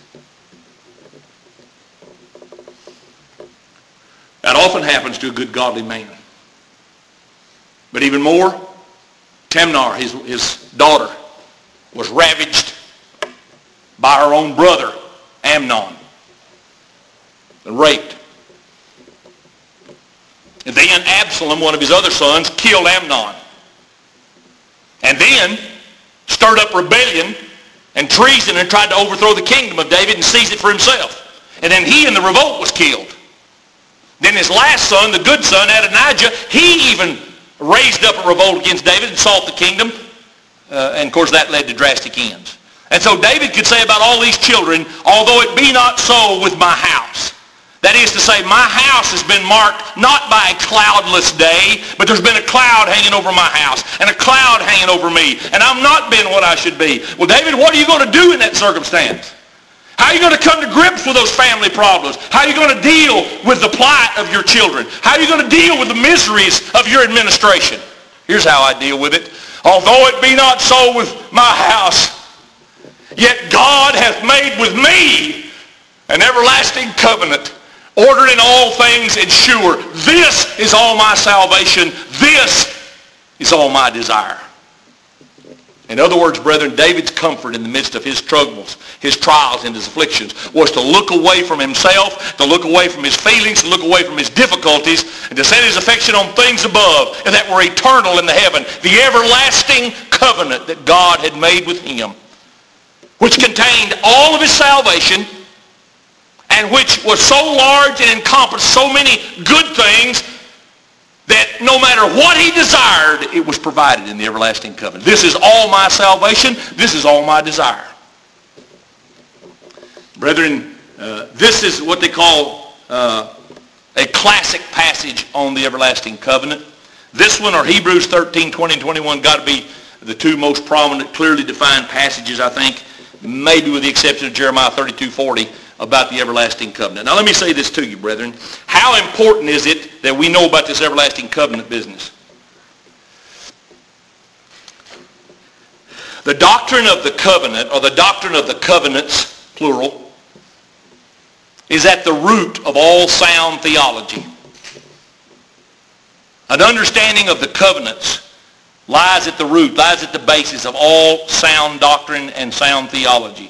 That often happens to a good godly man. But even more, Tamar, his, his daughter, was ravaged by her own brother, Amnon, and raped. And then Absalom, one of his other sons, killed Amnon. And then stirred up rebellion and treason and tried to overthrow the kingdom of David and seize it for himself. And then he in the revolt was killed. Then his last son, the good son, Adonijah, he even raised up a revolt against David and sought the kingdom. Uh, and of course that led to drastic ends. And so David could say about all these children, although it be not so with my house. That is to say, my house has been marked not by a cloudless day, but there's been a cloud hanging over my house and a cloud hanging over me, and I'm not being what I should be. Well, David, what are you going to do in that circumstance? How are you going to come to grips with those family problems? How are you going to deal with the plight of your children? How are you going to deal with the miseries of your administration? Here's how I deal with it. Although it be not so with my house, yet God hath made with me an everlasting covenant, ordering all things and sure. This is all my salvation. This is all my desire. In other words, brethren, David's comfort in the midst of his struggles, his trials, and his afflictions was to look away from himself, to look away from his feelings, to look away from his difficulties, and to set his affection on things above and that were eternal in the heaven, the everlasting covenant that God had made with him, which contained all of his salvation, and which was so large and encompassed so many good things that no matter what he desired, it was provided in the everlasting covenant. This is all my salvation. This is all my desire. Brethren, uh, this is what they call uh, a classic passage on the everlasting covenant. This one, or Hebrews thirteen, twenty, and twenty-one, got to be the two most prominent, clearly defined passages, I think, maybe with the exception of Jeremiah thirty-two, forty, about the everlasting covenant. Now let me say this to you, brethren. How important is it that we know about this everlasting covenant business? The doctrine of the covenant, or the doctrine of the covenants, plural, is at the root of all sound theology. An understanding of the covenants lies at the root, lies at the basis of all sound doctrine and sound theology.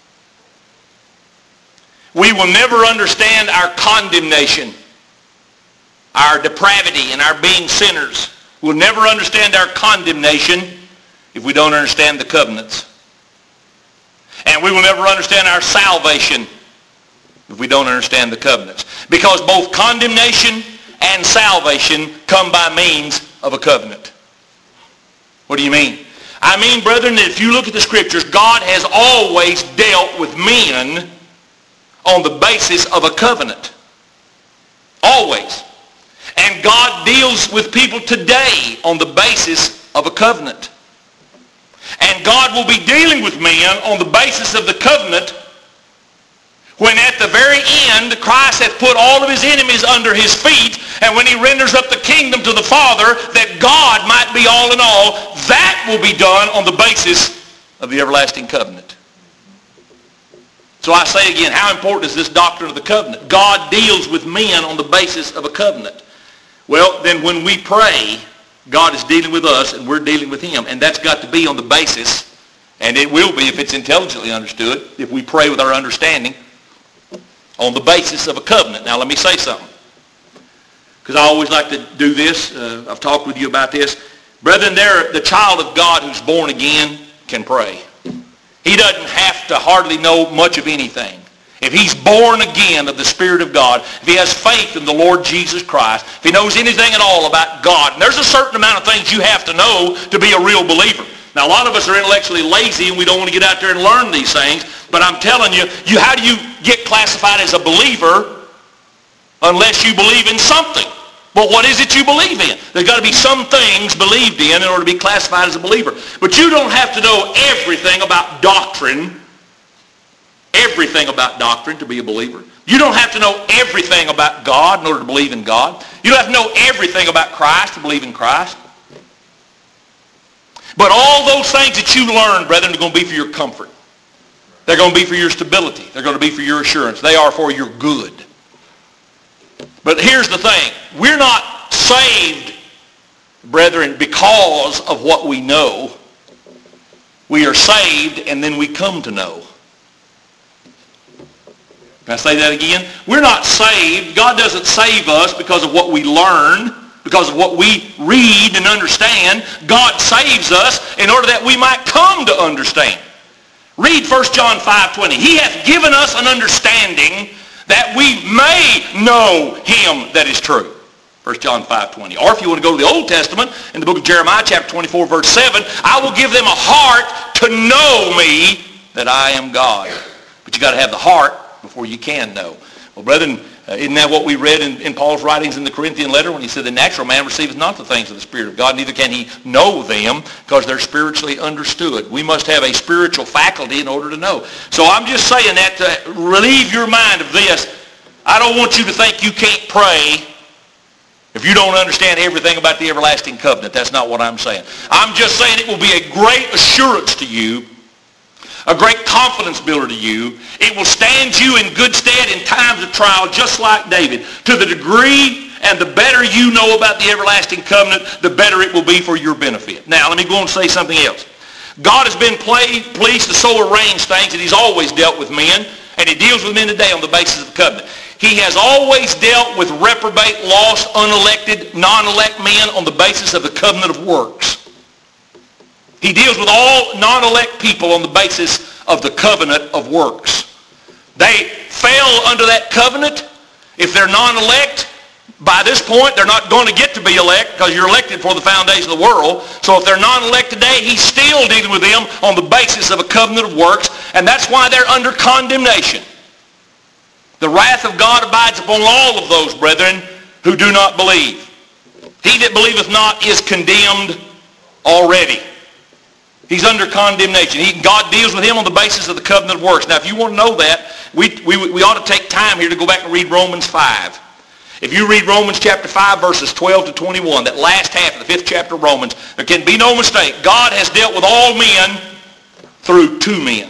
We will never understand our condemnation, our depravity, and our being sinners. We'll never understand our condemnation if we don't understand the covenants. And we will never understand our salvation if we don't understand the covenants. Because both condemnation and salvation come by means of a covenant. What do you mean? I mean, brethren, that if you look at the Scriptures, God has always dealt with men on the basis of a covenant. Always. And God deals with people today on the basis of a covenant. And God will be dealing with men on the basis of the covenant when at the very end Christ hath put all of his enemies under his feet, and when he renders up the kingdom to the Father, that God might be all in all. That will be done on the basis of the everlasting covenant. So I say again, how important is this doctrine of the covenant? God deals with men on the basis of a covenant. Well, then when we pray, God is dealing with us and we're dealing with him. And that's got to be on the basis, and it will be if it's intelligently understood, if we pray with our understanding, on the basis of a covenant. Now let me say something, because I always like to do this. Uh, I've talked with you about this. Brethren, there, the child of God who's born again can pray. He doesn't have to hardly know much of anything. If he's born again of the Spirit of God, if he has faith in the Lord Jesus Christ, if he knows anything at all about God, and there's a certain amount of things you have to know to be a real believer. Now, a lot of us are intellectually lazy and we don't want to get out there and learn these things, but I'm telling you, you how do you get classified as a believer unless you believe in something? Well, what is it you believe in? There's got to be some things believed in in order to be classified as a believer. But you don't have to know everything about doctrine, everything about doctrine to be a believer. You don't have to know everything about God in order to believe in God. You don't have to know everything about Christ to believe in Christ. But all those things that you learn, brethren, are going to be for your comfort. They're going to be for your stability. They're going to be for your assurance. They are for your good. But here's the thing. We're not saved, brethren, because of what we know. We are saved and then we come to know. Can I say that again? We're not saved. God doesn't save us because of what we learn, because of what we read and understand. God saves us in order that we might come to understand. Read First John five twenty. He hath given us an understanding that we may know him that is true. First John five twenty. Or if you want to go to the Old Testament, in the book of Jeremiah chapter twenty-four verse seven, I will give them a heart to know me that I am God. But you got to have the heart before you can know. Well, brethren, uh, isn't that what we read in, in Paul's writings in the Corinthian letter when he said the natural man receiveth not the things of the Spirit of God, neither can he know them because they're spiritually understood. We must have a spiritual faculty in order to know. So I'm just saying that to relieve your mind of this. I don't want you to think you can't pray if you don't understand everything about the everlasting covenant. That's not what I'm saying. I'm just saying it will be a great assurance to you, a great confidence builder to you. It will stand you in good stead in times of trial, just like David. To the degree and the better you know about the everlasting covenant, the better it will be for your benefit. Now, let me go on and say something else. God has been play, pleased to so arrange things that he's always dealt with men, and he deals with men today on the basis of the covenant. He has always dealt with reprobate, lost, unelected, non-elect men on the basis of the covenant of works. He deals with all non-elect people on the basis of the covenant of works. They fell under that covenant. If they're non-elect, by this point, they're not going to get to be elect because you're elected for the foundation of the world. So if they're non-elect today, he's still dealing with them on the basis of a covenant of works, and that's why they're under condemnation. The wrath of God abides upon all of those, brethren, who do not believe. He that believeth not is condemned already. He's under condemnation. He, God deals with him on the basis of the covenant of works. Now, if you want to know that, we, we, we ought to take time here to go back and read Romans five. If you read Romans chapter five, verses twelve to twenty-one, that last half of the fifth chapter of Romans, there can be no mistake. God has dealt with all men through two men.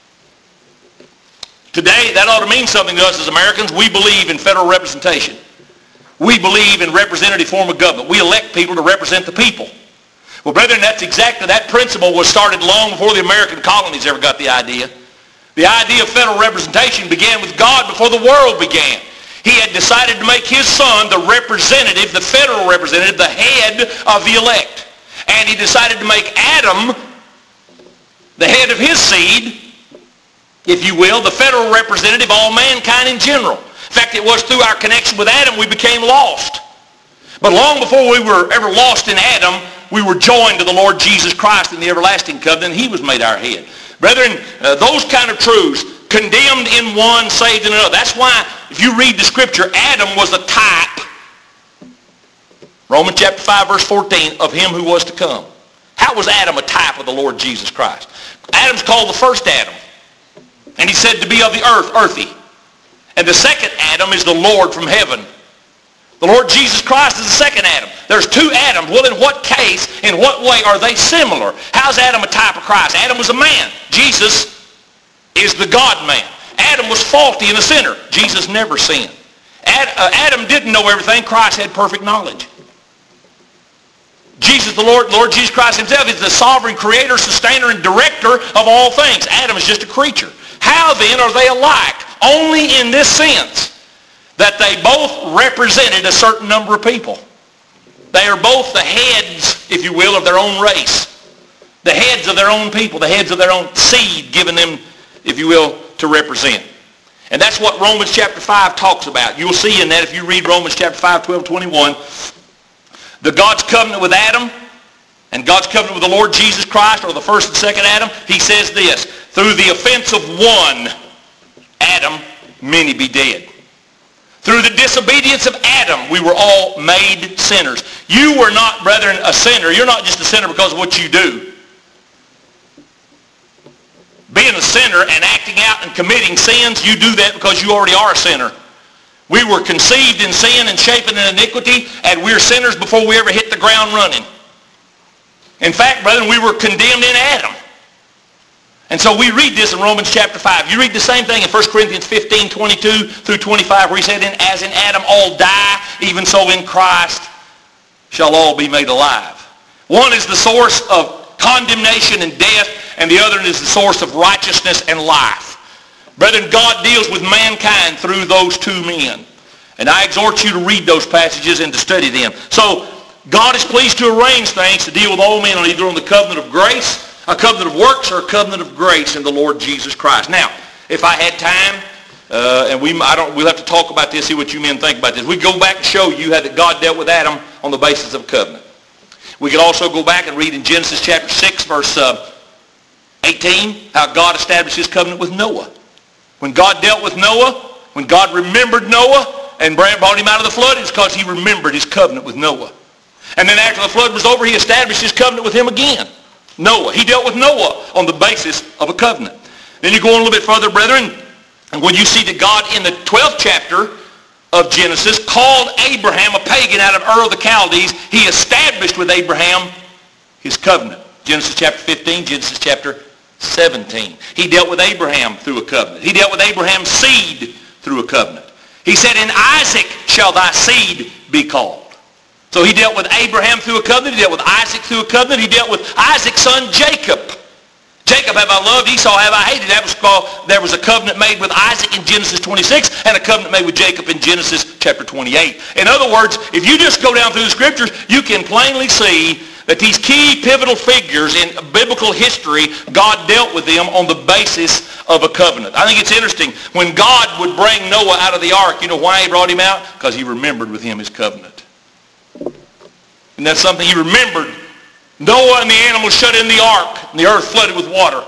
Today, that ought to mean something to us as Americans. We believe in federal representation. We believe in representative form of government. We elect people to represent the people. Well, brethren, that's exactly, that principle was started long before the American colonies ever got the idea. The idea of federal representation began with God before the world began. He had decided to make his son the representative, the federal representative, the head of the elect. And he decided to make Adam the head of his seed, if you will, the federal representative of all mankind in general. In fact, it was through our connection with Adam we became lost. But long before we were ever lost in Adam, we were joined to the Lord Jesus Christ in the everlasting covenant, and he was made our head. Brethren, uh, those kind of truths, condemned in one, saved in another. That's why, if you read the scripture, Adam was a type, Romans chapter five, verse fourteen, of him who was to come. How was Adam a type of the Lord Jesus Christ? Adam's called the first Adam, and he's said to be of the earth, earthy. And the second Adam is the Lord from heaven. The Lord Jesus Christ is the second Adam. There's two Adams. Well, in what case, in what way are they similar? How's Adam a type of Christ? Adam was a man. Jesus is the God-man. Adam was faulty and a sinner. Jesus never sinned. Ad, uh, Adam didn't know everything. Christ had perfect knowledge. Jesus, the Lord, Lord Jesus Christ himself is the sovereign creator, sustainer, and director of all things. Adam is just a creature. How then are they alike? Only in this sense, that they both represented a certain number of people. They are both the heads, if you will, of their own race. The heads of their own people, the heads of their own seed given them, if you will, to represent. And that's what Romans chapter five talks about. You'll see in that if you read Romans chapter five, twelve, twenty-one, the God's covenant with Adam and God's covenant with the Lord Jesus Christ, or the first and second Adam, he says this, through the offense of one Adam, many be dead. Through the disobedience of Adam, we were all made sinners. You were not, brethren, a sinner. You're not just a sinner because of what you do. Being a sinner and acting out and committing sins, you do that because you already are a sinner. We were conceived in sin and shapen in iniquity, and we're sinners before we ever hit the ground running. In fact, brethren, we were condemned in Adam. And so we read this in Romans chapter five. You read the same thing in First Corinthians fifteen, twenty-two through twenty-five, where he said, as in Adam all die, even so in Christ shall all be made alive. One is the source of condemnation and death, and the other is the source of righteousness and life. Brethren, God deals with mankind through those two men. And I exhort you to read those passages and to study them. So God is pleased to arrange things to deal with all men either on the covenant of grace, a covenant of works, or a covenant of grace in the Lord Jesus Christ. Now, if I had time, uh, and we, I don't, we'll have to talk about this, see what you men think about this. We go back and show you how that God dealt with Adam on the basis of covenant. We could also go back and read in Genesis chapter six, verse uh, eighteen, how God established his covenant with Noah. When God dealt with Noah, when God remembered Noah and brought him out of the flood, it's because he remembered his covenant with Noah. And then after the flood was over, he established his covenant with him again. Noah. He dealt with Noah on the basis of a covenant. Then you go on a little bit further, brethren, and when you see that God in the twelfth chapter of Genesis called Abraham a pagan out of Ur of the Chaldees, he established with Abraham his covenant. Genesis chapter fifteen, Genesis chapter seventeen. He dealt with Abraham through a covenant. He dealt with Abraham's seed through a covenant. He said, in Isaac shall thy seed be called. So he dealt with Abraham through a covenant. He dealt with Isaac through a covenant. He dealt with Isaac's son Jacob. Jacob have I loved, Esau have I hated. That was called, there was a covenant made with Isaac in Genesis twenty-six and a covenant made with Jacob in Genesis chapter twenty-eight. In other words, if you just go down through the scriptures, you can plainly see that these key pivotal figures in biblical history, God dealt with them on the basis of a covenant. I think it's interesting. When God would bring Noah out of the ark, you know why he brought him out? Because he remembered with him his covenant. And that's something he remembered. Noah and the animals shut in the ark, and the earth flooded with water.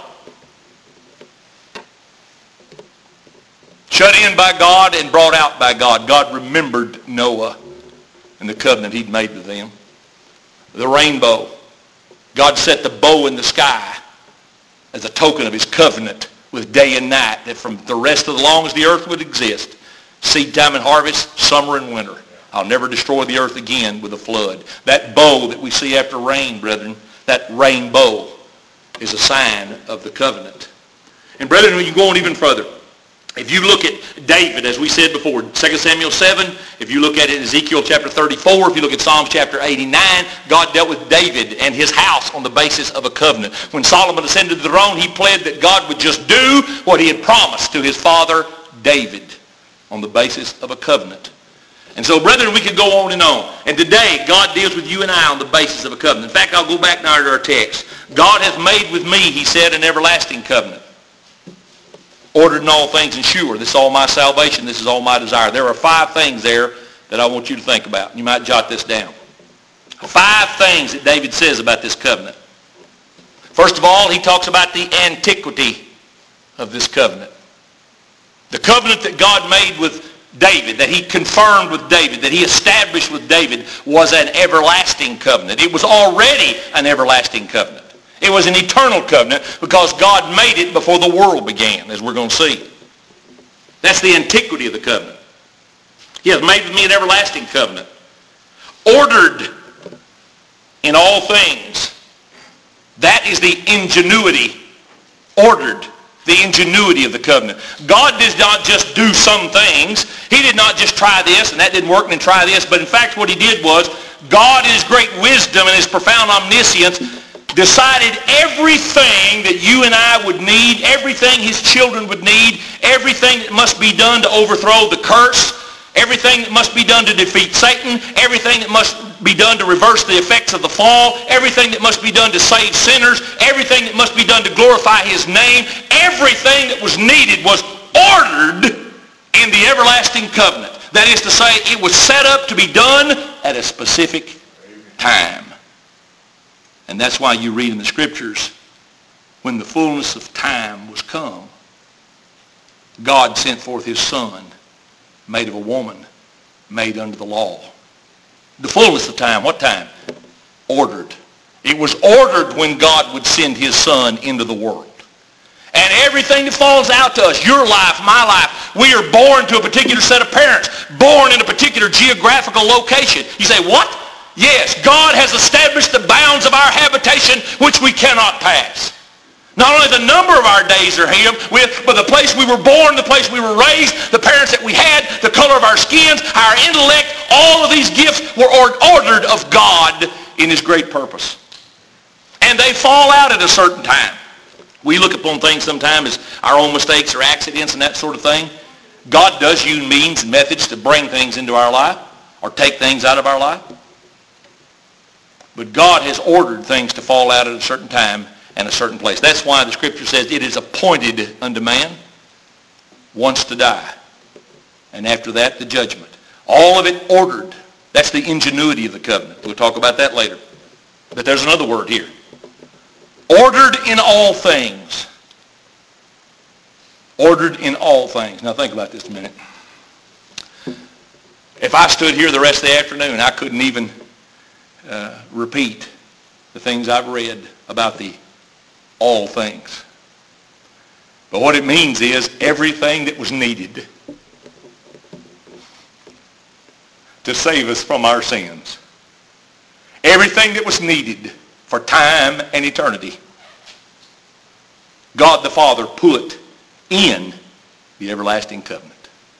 Shut in by God and brought out by God. God remembered Noah and the covenant he'd made with them. The rainbow. God set the bow in the sky as a token of his covenant with day and night, that from the rest of the long as the earth would exist, seed time and harvest, summer and winter, I'll never destroy the earth again with a flood. That bow that we see after rain, brethren, that rainbow is a sign of the covenant. And brethren, when you go on even further, if you look at David, as we said before, Second Samuel seven, if you look at it in Ezekiel chapter thirty-four, if you look at Psalms chapter eighty-nine, God dealt with David and his house on the basis of a covenant. When Solomon ascended to the throne, he pled that God would just do what he had promised to his father David on the basis of a covenant. And so, brethren, we could go on and on. And today, God deals with you and I on the basis of a covenant. In fact, I'll go back now to our text. God hath made with me, he said, an everlasting covenant, ordered in all things and sure. This is all my salvation. This is all my desire. There are five things there that I want you to think about. You might jot this down. Five things that David says about this covenant. First of all, he talks about the antiquity of this covenant. The covenant that God made with David, that he confirmed with David, that he established with David, was an everlasting covenant. It was already an everlasting covenant. It was an eternal covenant because God made it before the world began, as we're going to see. That's the antiquity of the covenant. He has made with me an everlasting covenant, ordered in all things. That is the ingenuity, ordered. The ingenuity of the covenant. God did not just do some things. He did not just try this and that didn't work and then try this. But in fact what he did was, God in his great wisdom and his profound omniscience decided everything that you and I would need, everything his children would need, everything that must be done to overthrow the curse, everything that must be done to defeat Satan, everything that must be done to reverse the effects of the fall, everything that must be done to save sinners, everything that must be done to glorify his name, everything that was needed was ordered in the everlasting covenant. That is to say, it was set up to be done at a specific time. And that's why you read in the scriptures, when the fullness of time was come, God sent forth his son, made of a woman, made under the law. The fullness of time, what time? Ordered. It was ordered when God would send his son into the world. And everything that falls out to us, your life, my life, we are born to a particular set of parents, born in a particular geographical location. You say, what? yes, God has established the bounds of our habitation which we cannot pass. Not only the number of our days are him with, but the place we were born, the place we were raised, the parents that we had, the color of our skins, our intellect, all of these gifts were ordered of God in his great purpose. And they fall out at a certain time. We look upon things sometimes as our own mistakes or accidents and that sort of thing. God does use means and methods to bring things into our life or take things out of our life. But God has ordered things to fall out at a certain time and a certain place. That's why the Scripture says it is appointed unto man once to die. And after that, the judgment. All of it ordered. That's the ingenuity of the covenant. We'll talk about that later. But there's another word here. Ordered in all things. Ordered in all things. Now think about this a minute. If I stood here the rest of the afternoon, I couldn't even uh, repeat the things I've read about the all things. But what it means is everything that was needed to save us from our sins. Everything that was needed for time and eternity. God the Father put in the everlasting covenant.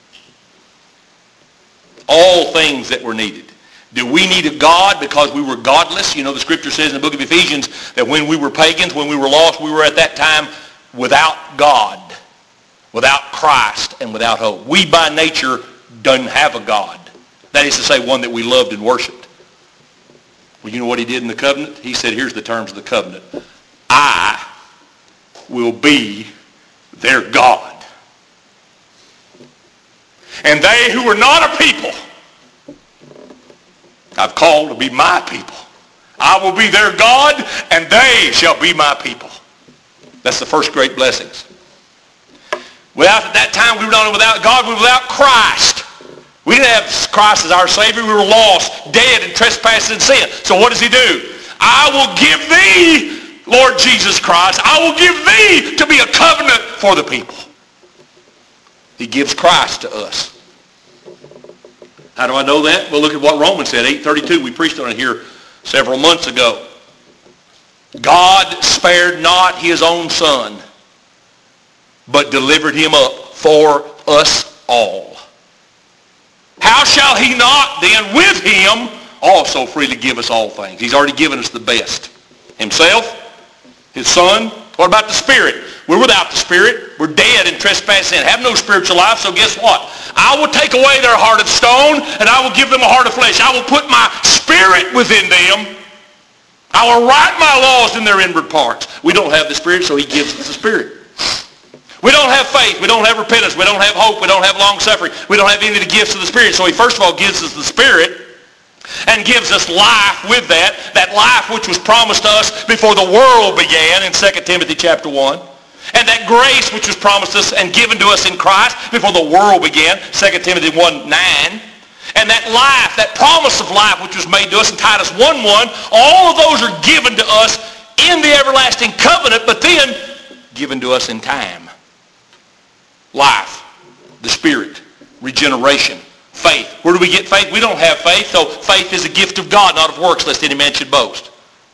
All things that were needed. Do we need a God because we were godless? You know, the Scripture says in the book of Ephesians that when we were pagans, when we were lost, we were at that time without God, without Christ, and without hope. We by nature don't have a God. That is to say, one that we loved and worshiped. Well, you know what he did in the covenant? He said, here's the terms of the covenant. I will be their God. And they who are not a people, I've called to be my people. I will be their God, and they shall be my people. That's the first great blessings. Without at that time, we were not only without God, we were without Christ. We didn't have Christ as our Savior. We were lost, dead in trespasses and sin. So what does he do? I will give thee, Lord Jesus Christ, I will give thee to be a covenant for the people. He gives Christ to us. How do I know that? Well, look at what Romans said, eight thirty-two. We preached on it here several months ago. God spared not his own son, but delivered him up for us all. How shall he not then with him also freely give us all things? He's already given us the best. Himself, his son. What about the Spirit? We're without the Spirit. We're dead in trespass and sin. Have no spiritual life, so guess what? I will take away their heart of stone, and I will give them a heart of flesh. I will put my Spirit within them. I will write my laws in their inward parts. We don't have the Spirit, so he gives us the Spirit. We don't have faith. We don't have repentance. We don't have hope. We don't have long-suffering. We don't have any of the gifts of the Spirit. So he first of all gives us the Spirit and gives us life with that, that life which was promised to us before the world began in Second Timothy chapter one. And that grace which was promised us and given to us in Christ before the world began, Second Timothy one nine. And that life, that promise of life which was made to us in Titus one one, all of those are given to us in the everlasting covenant, but then given to us in time. Life, the Spirit, regeneration, faith. Where do we get faith? We don't have faith, so faith is a gift of God, not of works, lest any man should boast.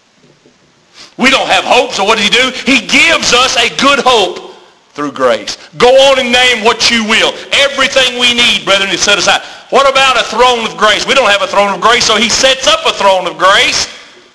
We don't have hope, so what does he do? He gives us a good hope through grace. Go on and name what you will. Everything we need, brethren, is set aside. What about a throne of grace? We don't have a throne of grace, so he sets up a throne of grace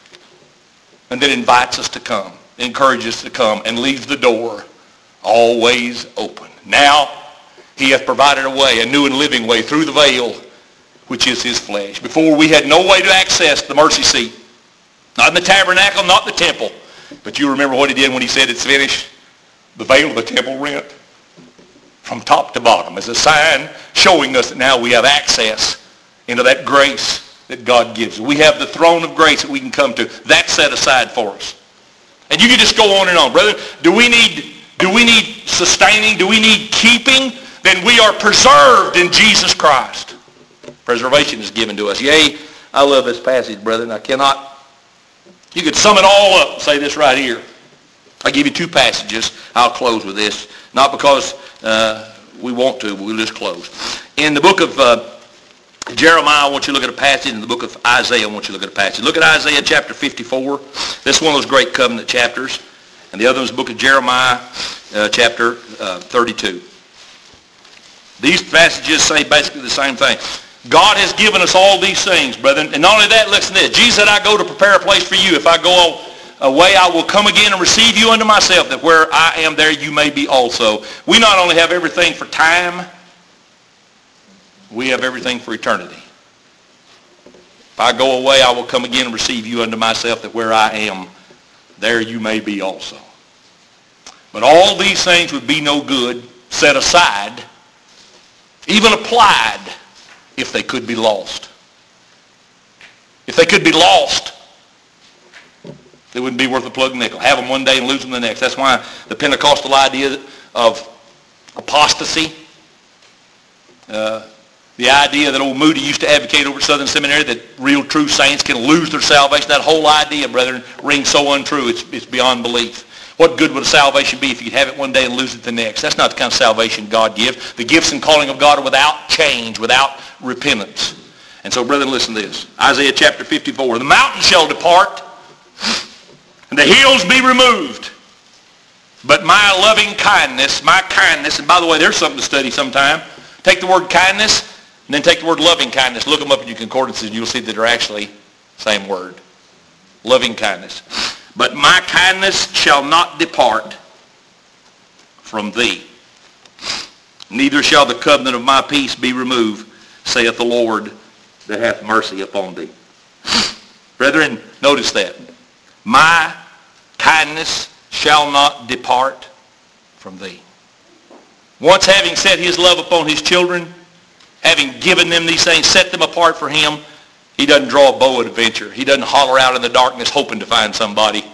and then invites us to come, encourages us to come, and leaves the door always open. Now, he hath provided a way, a new and living way through the veil, which is his flesh. Before we had no way to access the mercy seat. Not in the tabernacle, not the temple. But you remember what he did when he said it's finished? The veil of the temple rent from top to bottom as a sign showing us that now we have access into that grace that God gives. We have the throne of grace that we can come to. That's set aside for us. And you can just go on and on. Brother, do we need, do we need sustaining? Do we need keeping? Then we are preserved in Jesus Christ. Preservation is given to us. Yea, I love this passage, brethren. I cannot... You could sum it all up and say this right here. I'll give you two passages. I'll close with this. Not because uh, we want to, but we'll just close. In the book of uh, Jeremiah, I want you to look at a passage. In the book of Isaiah, I want you to look at a passage. Look at Isaiah chapter fifty-four. This is one of those great covenant chapters. And the other one is the book of Jeremiah uh, chapter uh, thirty-two. These passages say basically the same thing. God has given us all these things, brethren. And not only that, listen to this. Jesus said, I go to prepare a place for you. If I go away, I will come again and receive you unto myself, that where I am, there you may be also. We not only have everything for time, we have everything for eternity. If I go away, I will come again and receive you unto myself, that where I am, there you may be also. But all these things would be no good set aside, even applied, if they could be lost. If they could be lost, they wouldn't be worth a plug nickel. Have them one day and lose them the next. That's why the Pentecostal idea of apostasy, uh, the idea that old Moody used to advocate over at Southern Seminary, that real true saints can lose their salvation, that whole idea, brethren, rings so untrue, it's, it's beyond belief. What good would a salvation be if you could have it one day and lose it the next? That's not the kind of salvation God gives. The gifts and calling of God are without change, without repentance. And so, brethren, listen to this. Isaiah chapter fifty-four. The mountains shall depart, and the hills be removed. But my loving kindness, my kindness, and by the way, there's something to study sometime. Take the word kindness, and then take the word loving kindness. Look them up in your concordances, and you'll see that they're actually the same word. Loving kindness. But my kindness shall not depart from thee. Neither shall the covenant of my peace be removed, saith the Lord that hath mercy upon thee. Brethren, notice that. My kindness shall not depart from thee. Once having set his love upon his children, having given them these things, set them apart for him, he doesn't draw a bow at a venture. He doesn't holler out in the darkness hoping to find somebody.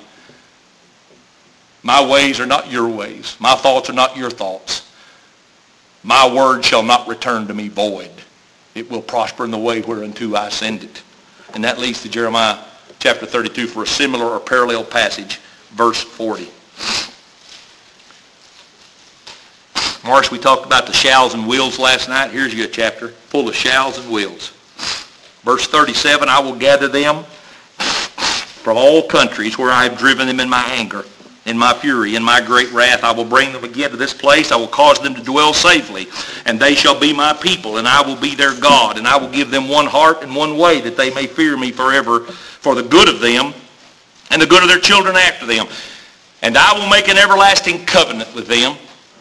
My ways are not your ways. My thoughts are not your thoughts. My word shall not return to me void. It will prosper in the way whereunto I send it. And that leads to Jeremiah chapter thirty-two for a similar or parallel passage, verse forty. Marsh, we talked about the shalls and wills last night. Here's your chapter full of shalls and wills. Verse thirty-seven, I will gather them from all countries where I have driven them in my anger, in my fury, in my great wrath. I will bring them again to this place. I will cause them to dwell safely, and they shall be my people, and I will be their God, and I will give them one heart and one way, that they may fear me forever, for the good of them and the good of their children after them. And I will make an everlasting covenant with them,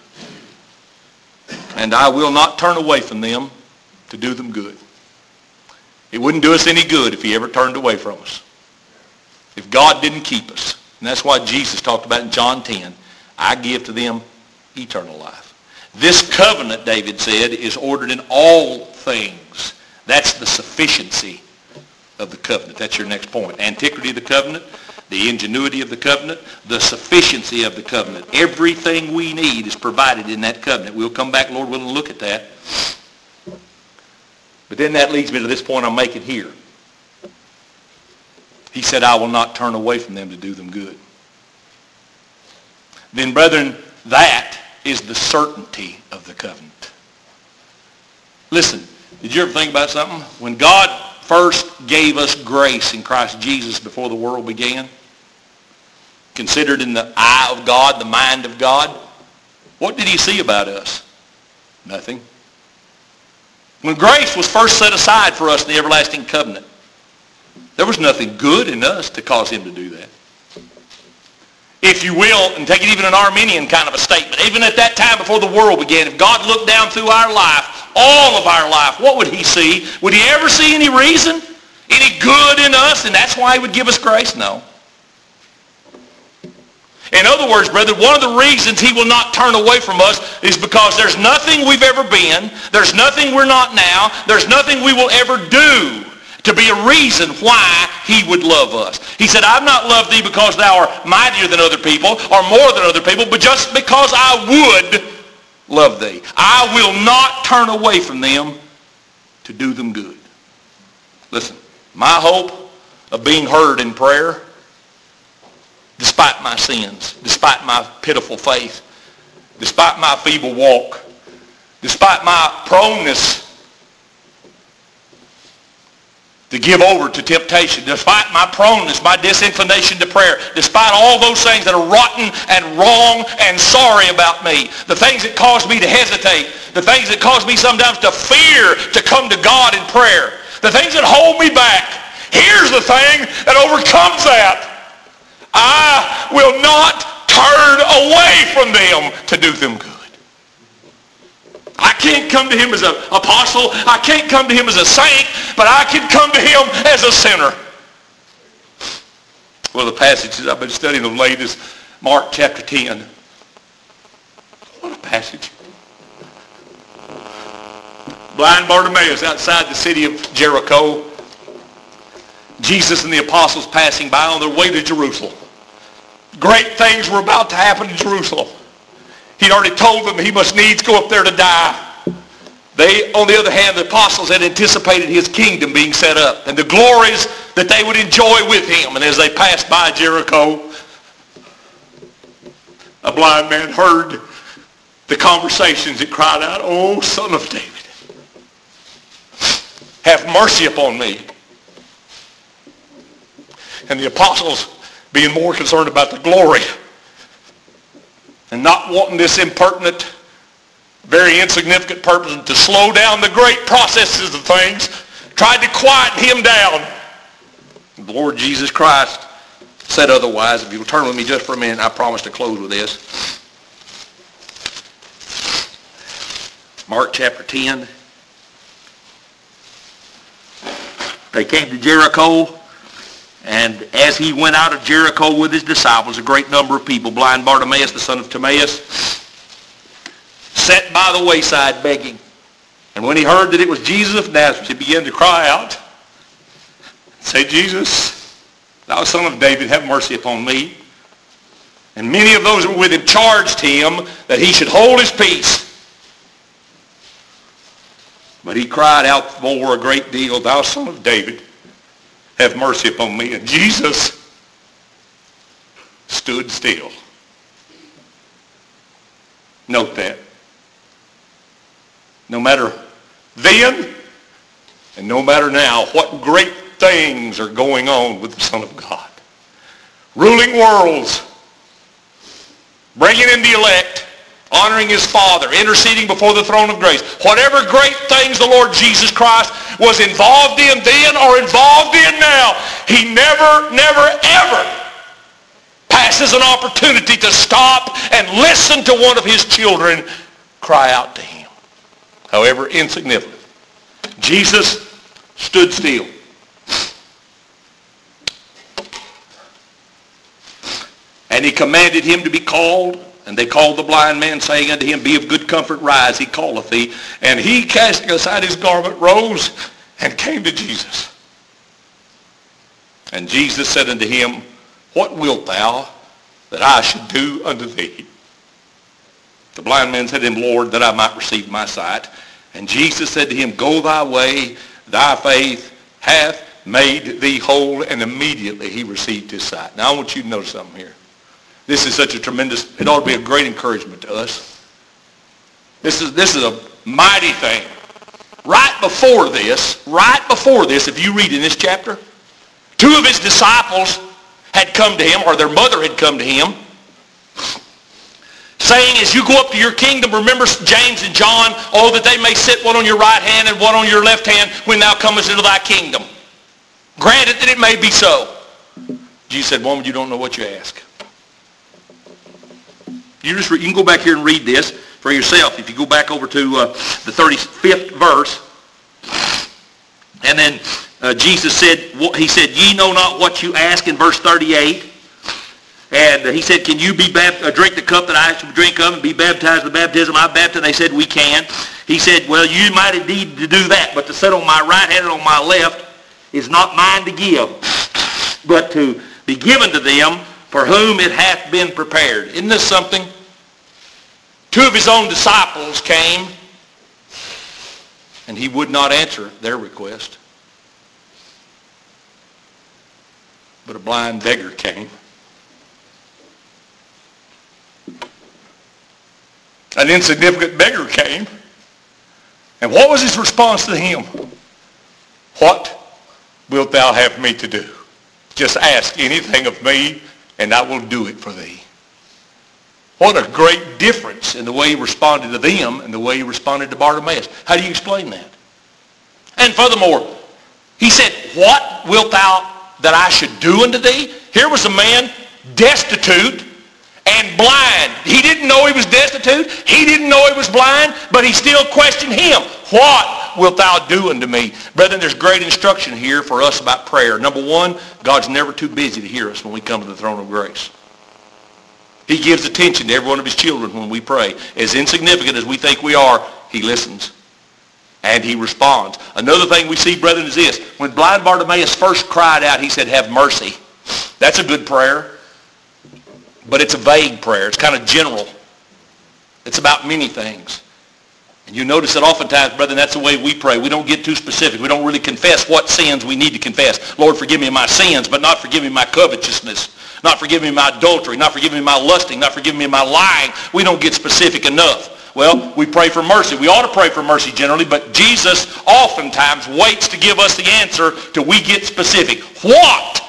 and I will not turn away from them to do them good. It wouldn't do us any good if he ever turned away from us. If God didn't keep us. And that's why Jesus talked about in John ten, I give to them eternal life. This covenant, David said, is ordered in all things. That's the sufficiency of the covenant. That's your next point. Antiquity of the covenant, the ingenuity of the covenant, the sufficiency of the covenant. Everything we need is provided in that covenant. We'll come back, Lord willing, and look at that. But then that leads me to this point I'm making here. He said, I will not turn away from them to do them good. Then, brethren, that is the certainty of the covenant. Listen, did you ever think about something? When God first gave us grace in Christ Jesus before the world began, considered in the eye of God, the mind of God, what did he see about us? Nothing. When grace was first set aside for us in the everlasting covenant, there was nothing good in us to cause him to do that. If you will, and take it even an Arminian kind of a statement, even at that time before the world began, if God looked down through our life, all of our life, what would he see? Would he ever see any reason, any good in us, and that's why he would give us grace? No. In other words, brother, one of the reasons he will not turn away from us is because there's nothing we've ever been, there's nothing we're not now, there's nothing we will ever do to be a reason why he would love us. He said, I've not loved thee because thou art mightier than other people or more than other people, but just because I would love thee. I will not turn away from them to do them good. Listen, my hope of being heard in prayer, despite my sins, despite my pitiful faith, despite my feeble walk, despite my proneness to give over to temptation, despite my proneness, my disinclination to prayer, despite all those things that are rotten and wrong and sorry about me, the things that cause me to hesitate, the things that cause me sometimes to fear to come to God in prayer, the things that hold me back. Here's the thing that overcomes that. I will not turn away from them to do them good. I can't come to him as an apostle. I can't come to him as a saint, but I can come to him as a sinner. Well, the passages I've been studying of late is Mark chapter ten. What a passage. Blind Bartimaeus outside the city of Jericho. Jesus and the apostles passing by on their way to Jerusalem. Great things were about to happen in Jerusalem. He'd already told them he must needs go up there to die. They, on the other hand, the apostles had anticipated his kingdom being set up and the glories that they would enjoy with him. And as they passed by Jericho, a blind man heard the conversations and cried out, "Oh, Son of David, have mercy upon me." And the apostles, being more concerned about the glory and not wanting this impertinent, very insignificant person to slow down the great processes of things, tried to quieten him down. The Lord Jesus Christ said otherwise. If you'll turn with me just for a minute, I promise to close with this. Mark chapter ten. They came to Jericho. And as he went out of Jericho with his disciples, a great number of people, blind Bartimaeus, the son of Timaeus, sat by the wayside begging. And when he heard that it was Jesus of Nazareth, he began to cry out, say, "Jesus, thou son of David, have mercy upon me." And many of those who were with him charged him that he should hold his peace. But he cried out more a great deal, "Thou son of David, have mercy upon me." And Jesus stood still. Note that. No matter then and no matter now, what great things are going on with the Son of God. Ruling worlds, bringing in the elect, honoring his Father, interceding before the throne of grace. Whatever great things the Lord Jesus Christ was involved in then or involved in now, he never, never, ever passes an opportunity to stop and listen to one of his children cry out to him, however insignificant. Jesus stood still. And he commanded him to be called. And they called the blind man, saying unto him, "Be of good comfort, rise, he calleth thee." And he, casting aside his garment, rose and came to Jesus. And Jesus said unto him, "What wilt thou that I should do unto thee?" The blind man said to him, "Lord, that I might receive my sight." And Jesus said to him, "Go thy way, thy faith hath made thee whole." And immediately he received his sight. Now I want you to notice something here. This is such a tremendous, it ought to be a great encouragement to us. This is, this is a mighty thing. Right before this, right before this, if you read in this chapter, two of his disciples had come to him, or their mother had come to him, saying, "As you go up to your kingdom, remember James and John, oh, that they may sit one on your right hand and one on your left hand when thou comest into thy kingdom. Granted that it may be so." Jesus said, "Woman, you don't know what you ask." You just you can go back here and read this for yourself. If you go back over to uh, the thirty-fifth verse, and then uh, Jesus said, he said, "Ye know not what you ask," in verse thirty-eight. And uh, he said, "Can you be bapt- uh, drink the cup that I should drink of and be baptized with the baptism I baptize?" They said, "We can." He said, "Well, you might indeed to do that, but to sit on my right hand and on my left is not mine to give, but to be given to them for whom it hath been prepared." Isn't this something? Two of his own disciples came, and he would not answer their request. But a blind beggar came. An insignificant beggar came. And what was his response to him? What wilt thou have me to do? Just ask anything of me, and I will do it for thee. What a great difference in the way he responded to them and the way he responded to Bartimaeus. How do you explain that? And furthermore, he said, what wilt thou that I should do unto thee? Here was a man destitute and blind. He didn't know he was destitute. He didn't know he was blind, but he still questioned him. What wilt thou do unto me? Brethren, there's great instruction here for us about prayer. Number one, God's never too busy to hear us when we come to the throne of grace. He gives attention to every one of his children when we pray. As insignificant as we think we are, he listens. And he responds. Another thing we see, brethren, is this. When blind Bartimaeus first cried out, he said, have mercy. That's a good prayer. But it's a vague prayer. It's kind of general. It's about many things. And you notice that oftentimes, brethren, that's the way we pray. We don't get too specific. We don't really confess what sins we need to confess. Lord, forgive me my sins, but not forgive me my covetousness. Not forgive me my adultery. Not forgive me my lusting. Not forgive me my lying. We don't get specific enough. Well, we pray for mercy. We ought to pray for mercy generally, but Jesus oftentimes waits to give us the answer till we get specific. What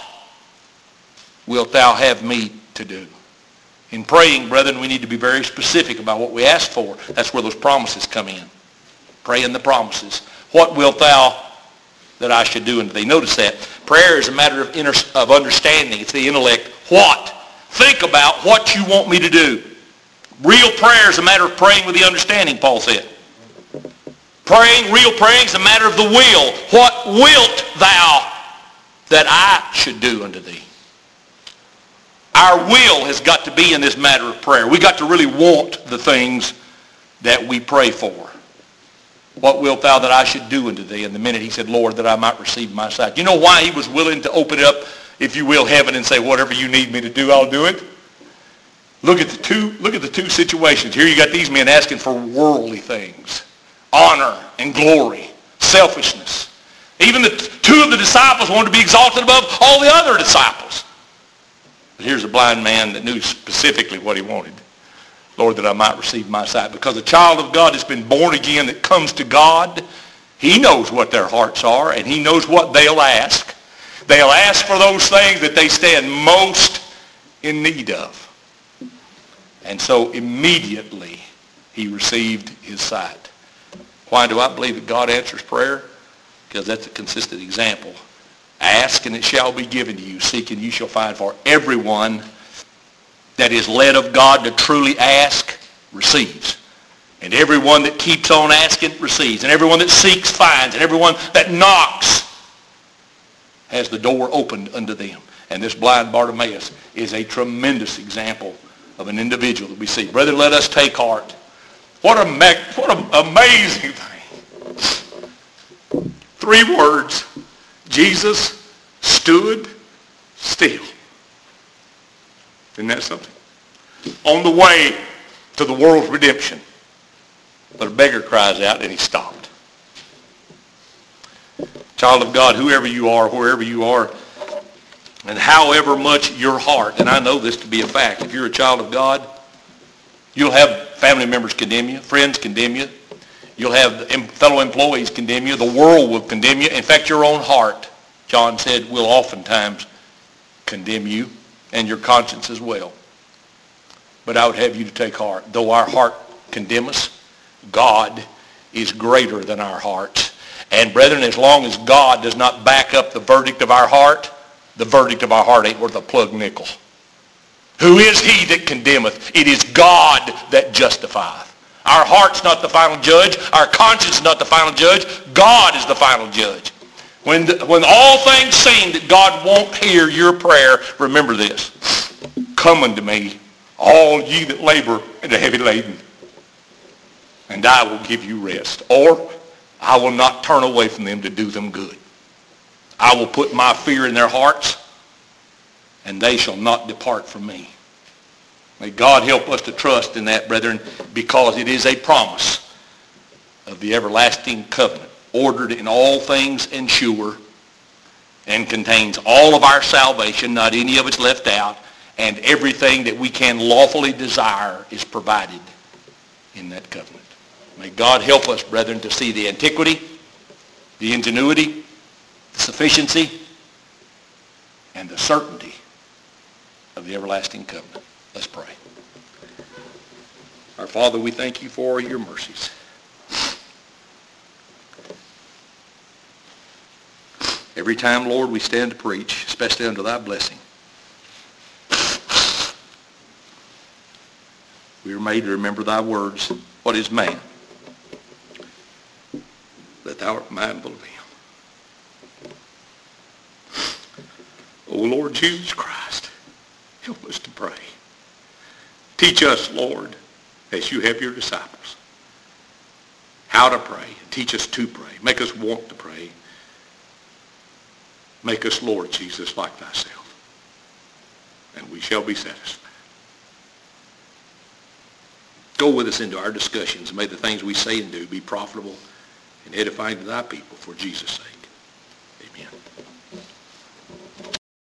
wilt thou have me to do? In praying, brethren, we need to be very specific about what we ask for. That's where those promises come in. Praying the promises. What wilt thou that I should do unto thee? Notice that. Prayer is a matter of, inter- of understanding. It's the intellect. What? Think about what you want me to do. Real prayer is a matter of praying with the understanding, Paul said. Praying, real praying is a matter of the will. What wilt thou that I should do unto thee? Our will has got to be in this matter of prayer. We got to really want the things that we pray for. What wilt thou that I should do unto thee? And the minute he said, Lord, that I might receive my sight. You know why he was willing to open up, if you will, heaven and say, whatever you need me to do, I'll do it? Look at the two, look at the two situations. Here you got these men asking for worldly things. Honor and glory. Selfishness. Even the two of the disciples wanted to be exalted above all the other disciples. But here's a blind man that knew specifically what he wanted. Lord, that I might receive my sight. Because a child of God that's been born again that comes to God, he knows what their hearts are, and he knows what they'll ask. They'll ask for those things that they stand most in need of. And so immediately he received his sight. Why do I believe that God answers prayer? Because that's a consistent example. Ask and it shall be given to you. Seek and you shall find. For everyone that is led of God to truly ask, receives. And everyone that keeps on asking, receives. And everyone that seeks, finds. And everyone that knocks has the door opened unto them. And this blind Bartimaeus is a tremendous example of an individual that we see. Brethren, let us take heart. What a what an amazing thing. Three words. Jesus stood still. Isn't that something? On the way to the world's redemption. But a beggar cries out and he stopped. Child of God, whoever you are, wherever you are, and however much your heart, and I know this to be a fact, if you're a child of God, you'll have family members condemn you, friends condemn you, you'll have fellow employees condemn you, the world will condemn you. In fact, your own heart, John said, will oftentimes condemn you, and your conscience as well. But I would have you to take heart. Though our heart condemn us, God is greater than our hearts. And brethren, as long as God does not back up the verdict of our heart, the verdict of our heart ain't worth a plug nickel. Who is he that condemneth? It is God that justifieth. Our heart's not the final judge. Our conscience is not the final judge. God is the final judge. When, the, when all things seem that God won't hear your prayer, remember this. Come unto me, all ye that labor and are heavy laden, and I will give you rest. Or I will not turn away from them to do them good. I will put my fear in their hearts, and they shall not depart from me. May God help us to trust in that, brethren, because it is a promise of the everlasting covenant, ordered in all things and sure, and contains all of our salvation, not any of it's left out, and everything that we can lawfully desire is provided in that covenant. May God help us, brethren, to see the antiquity, the ingenuity, the sufficiency and the certainty of the everlasting covenant. Let's pray. Our Father, we thank you for your mercies. Every time, Lord, we stand to preach, especially unto thy blessing, we are made to remember thy words. What is man? That thou art mindful of him. O Lord Jesus Christ, help us to pray. Teach us, Lord, as you have your disciples, how to pray. Teach us to pray. Make us want to pray. Make us, Lord Jesus, like thyself, and we shall be satisfied. Go with us into our discussions, and may the things we say and do be profitable and edifying to thy people for Jesus' sake.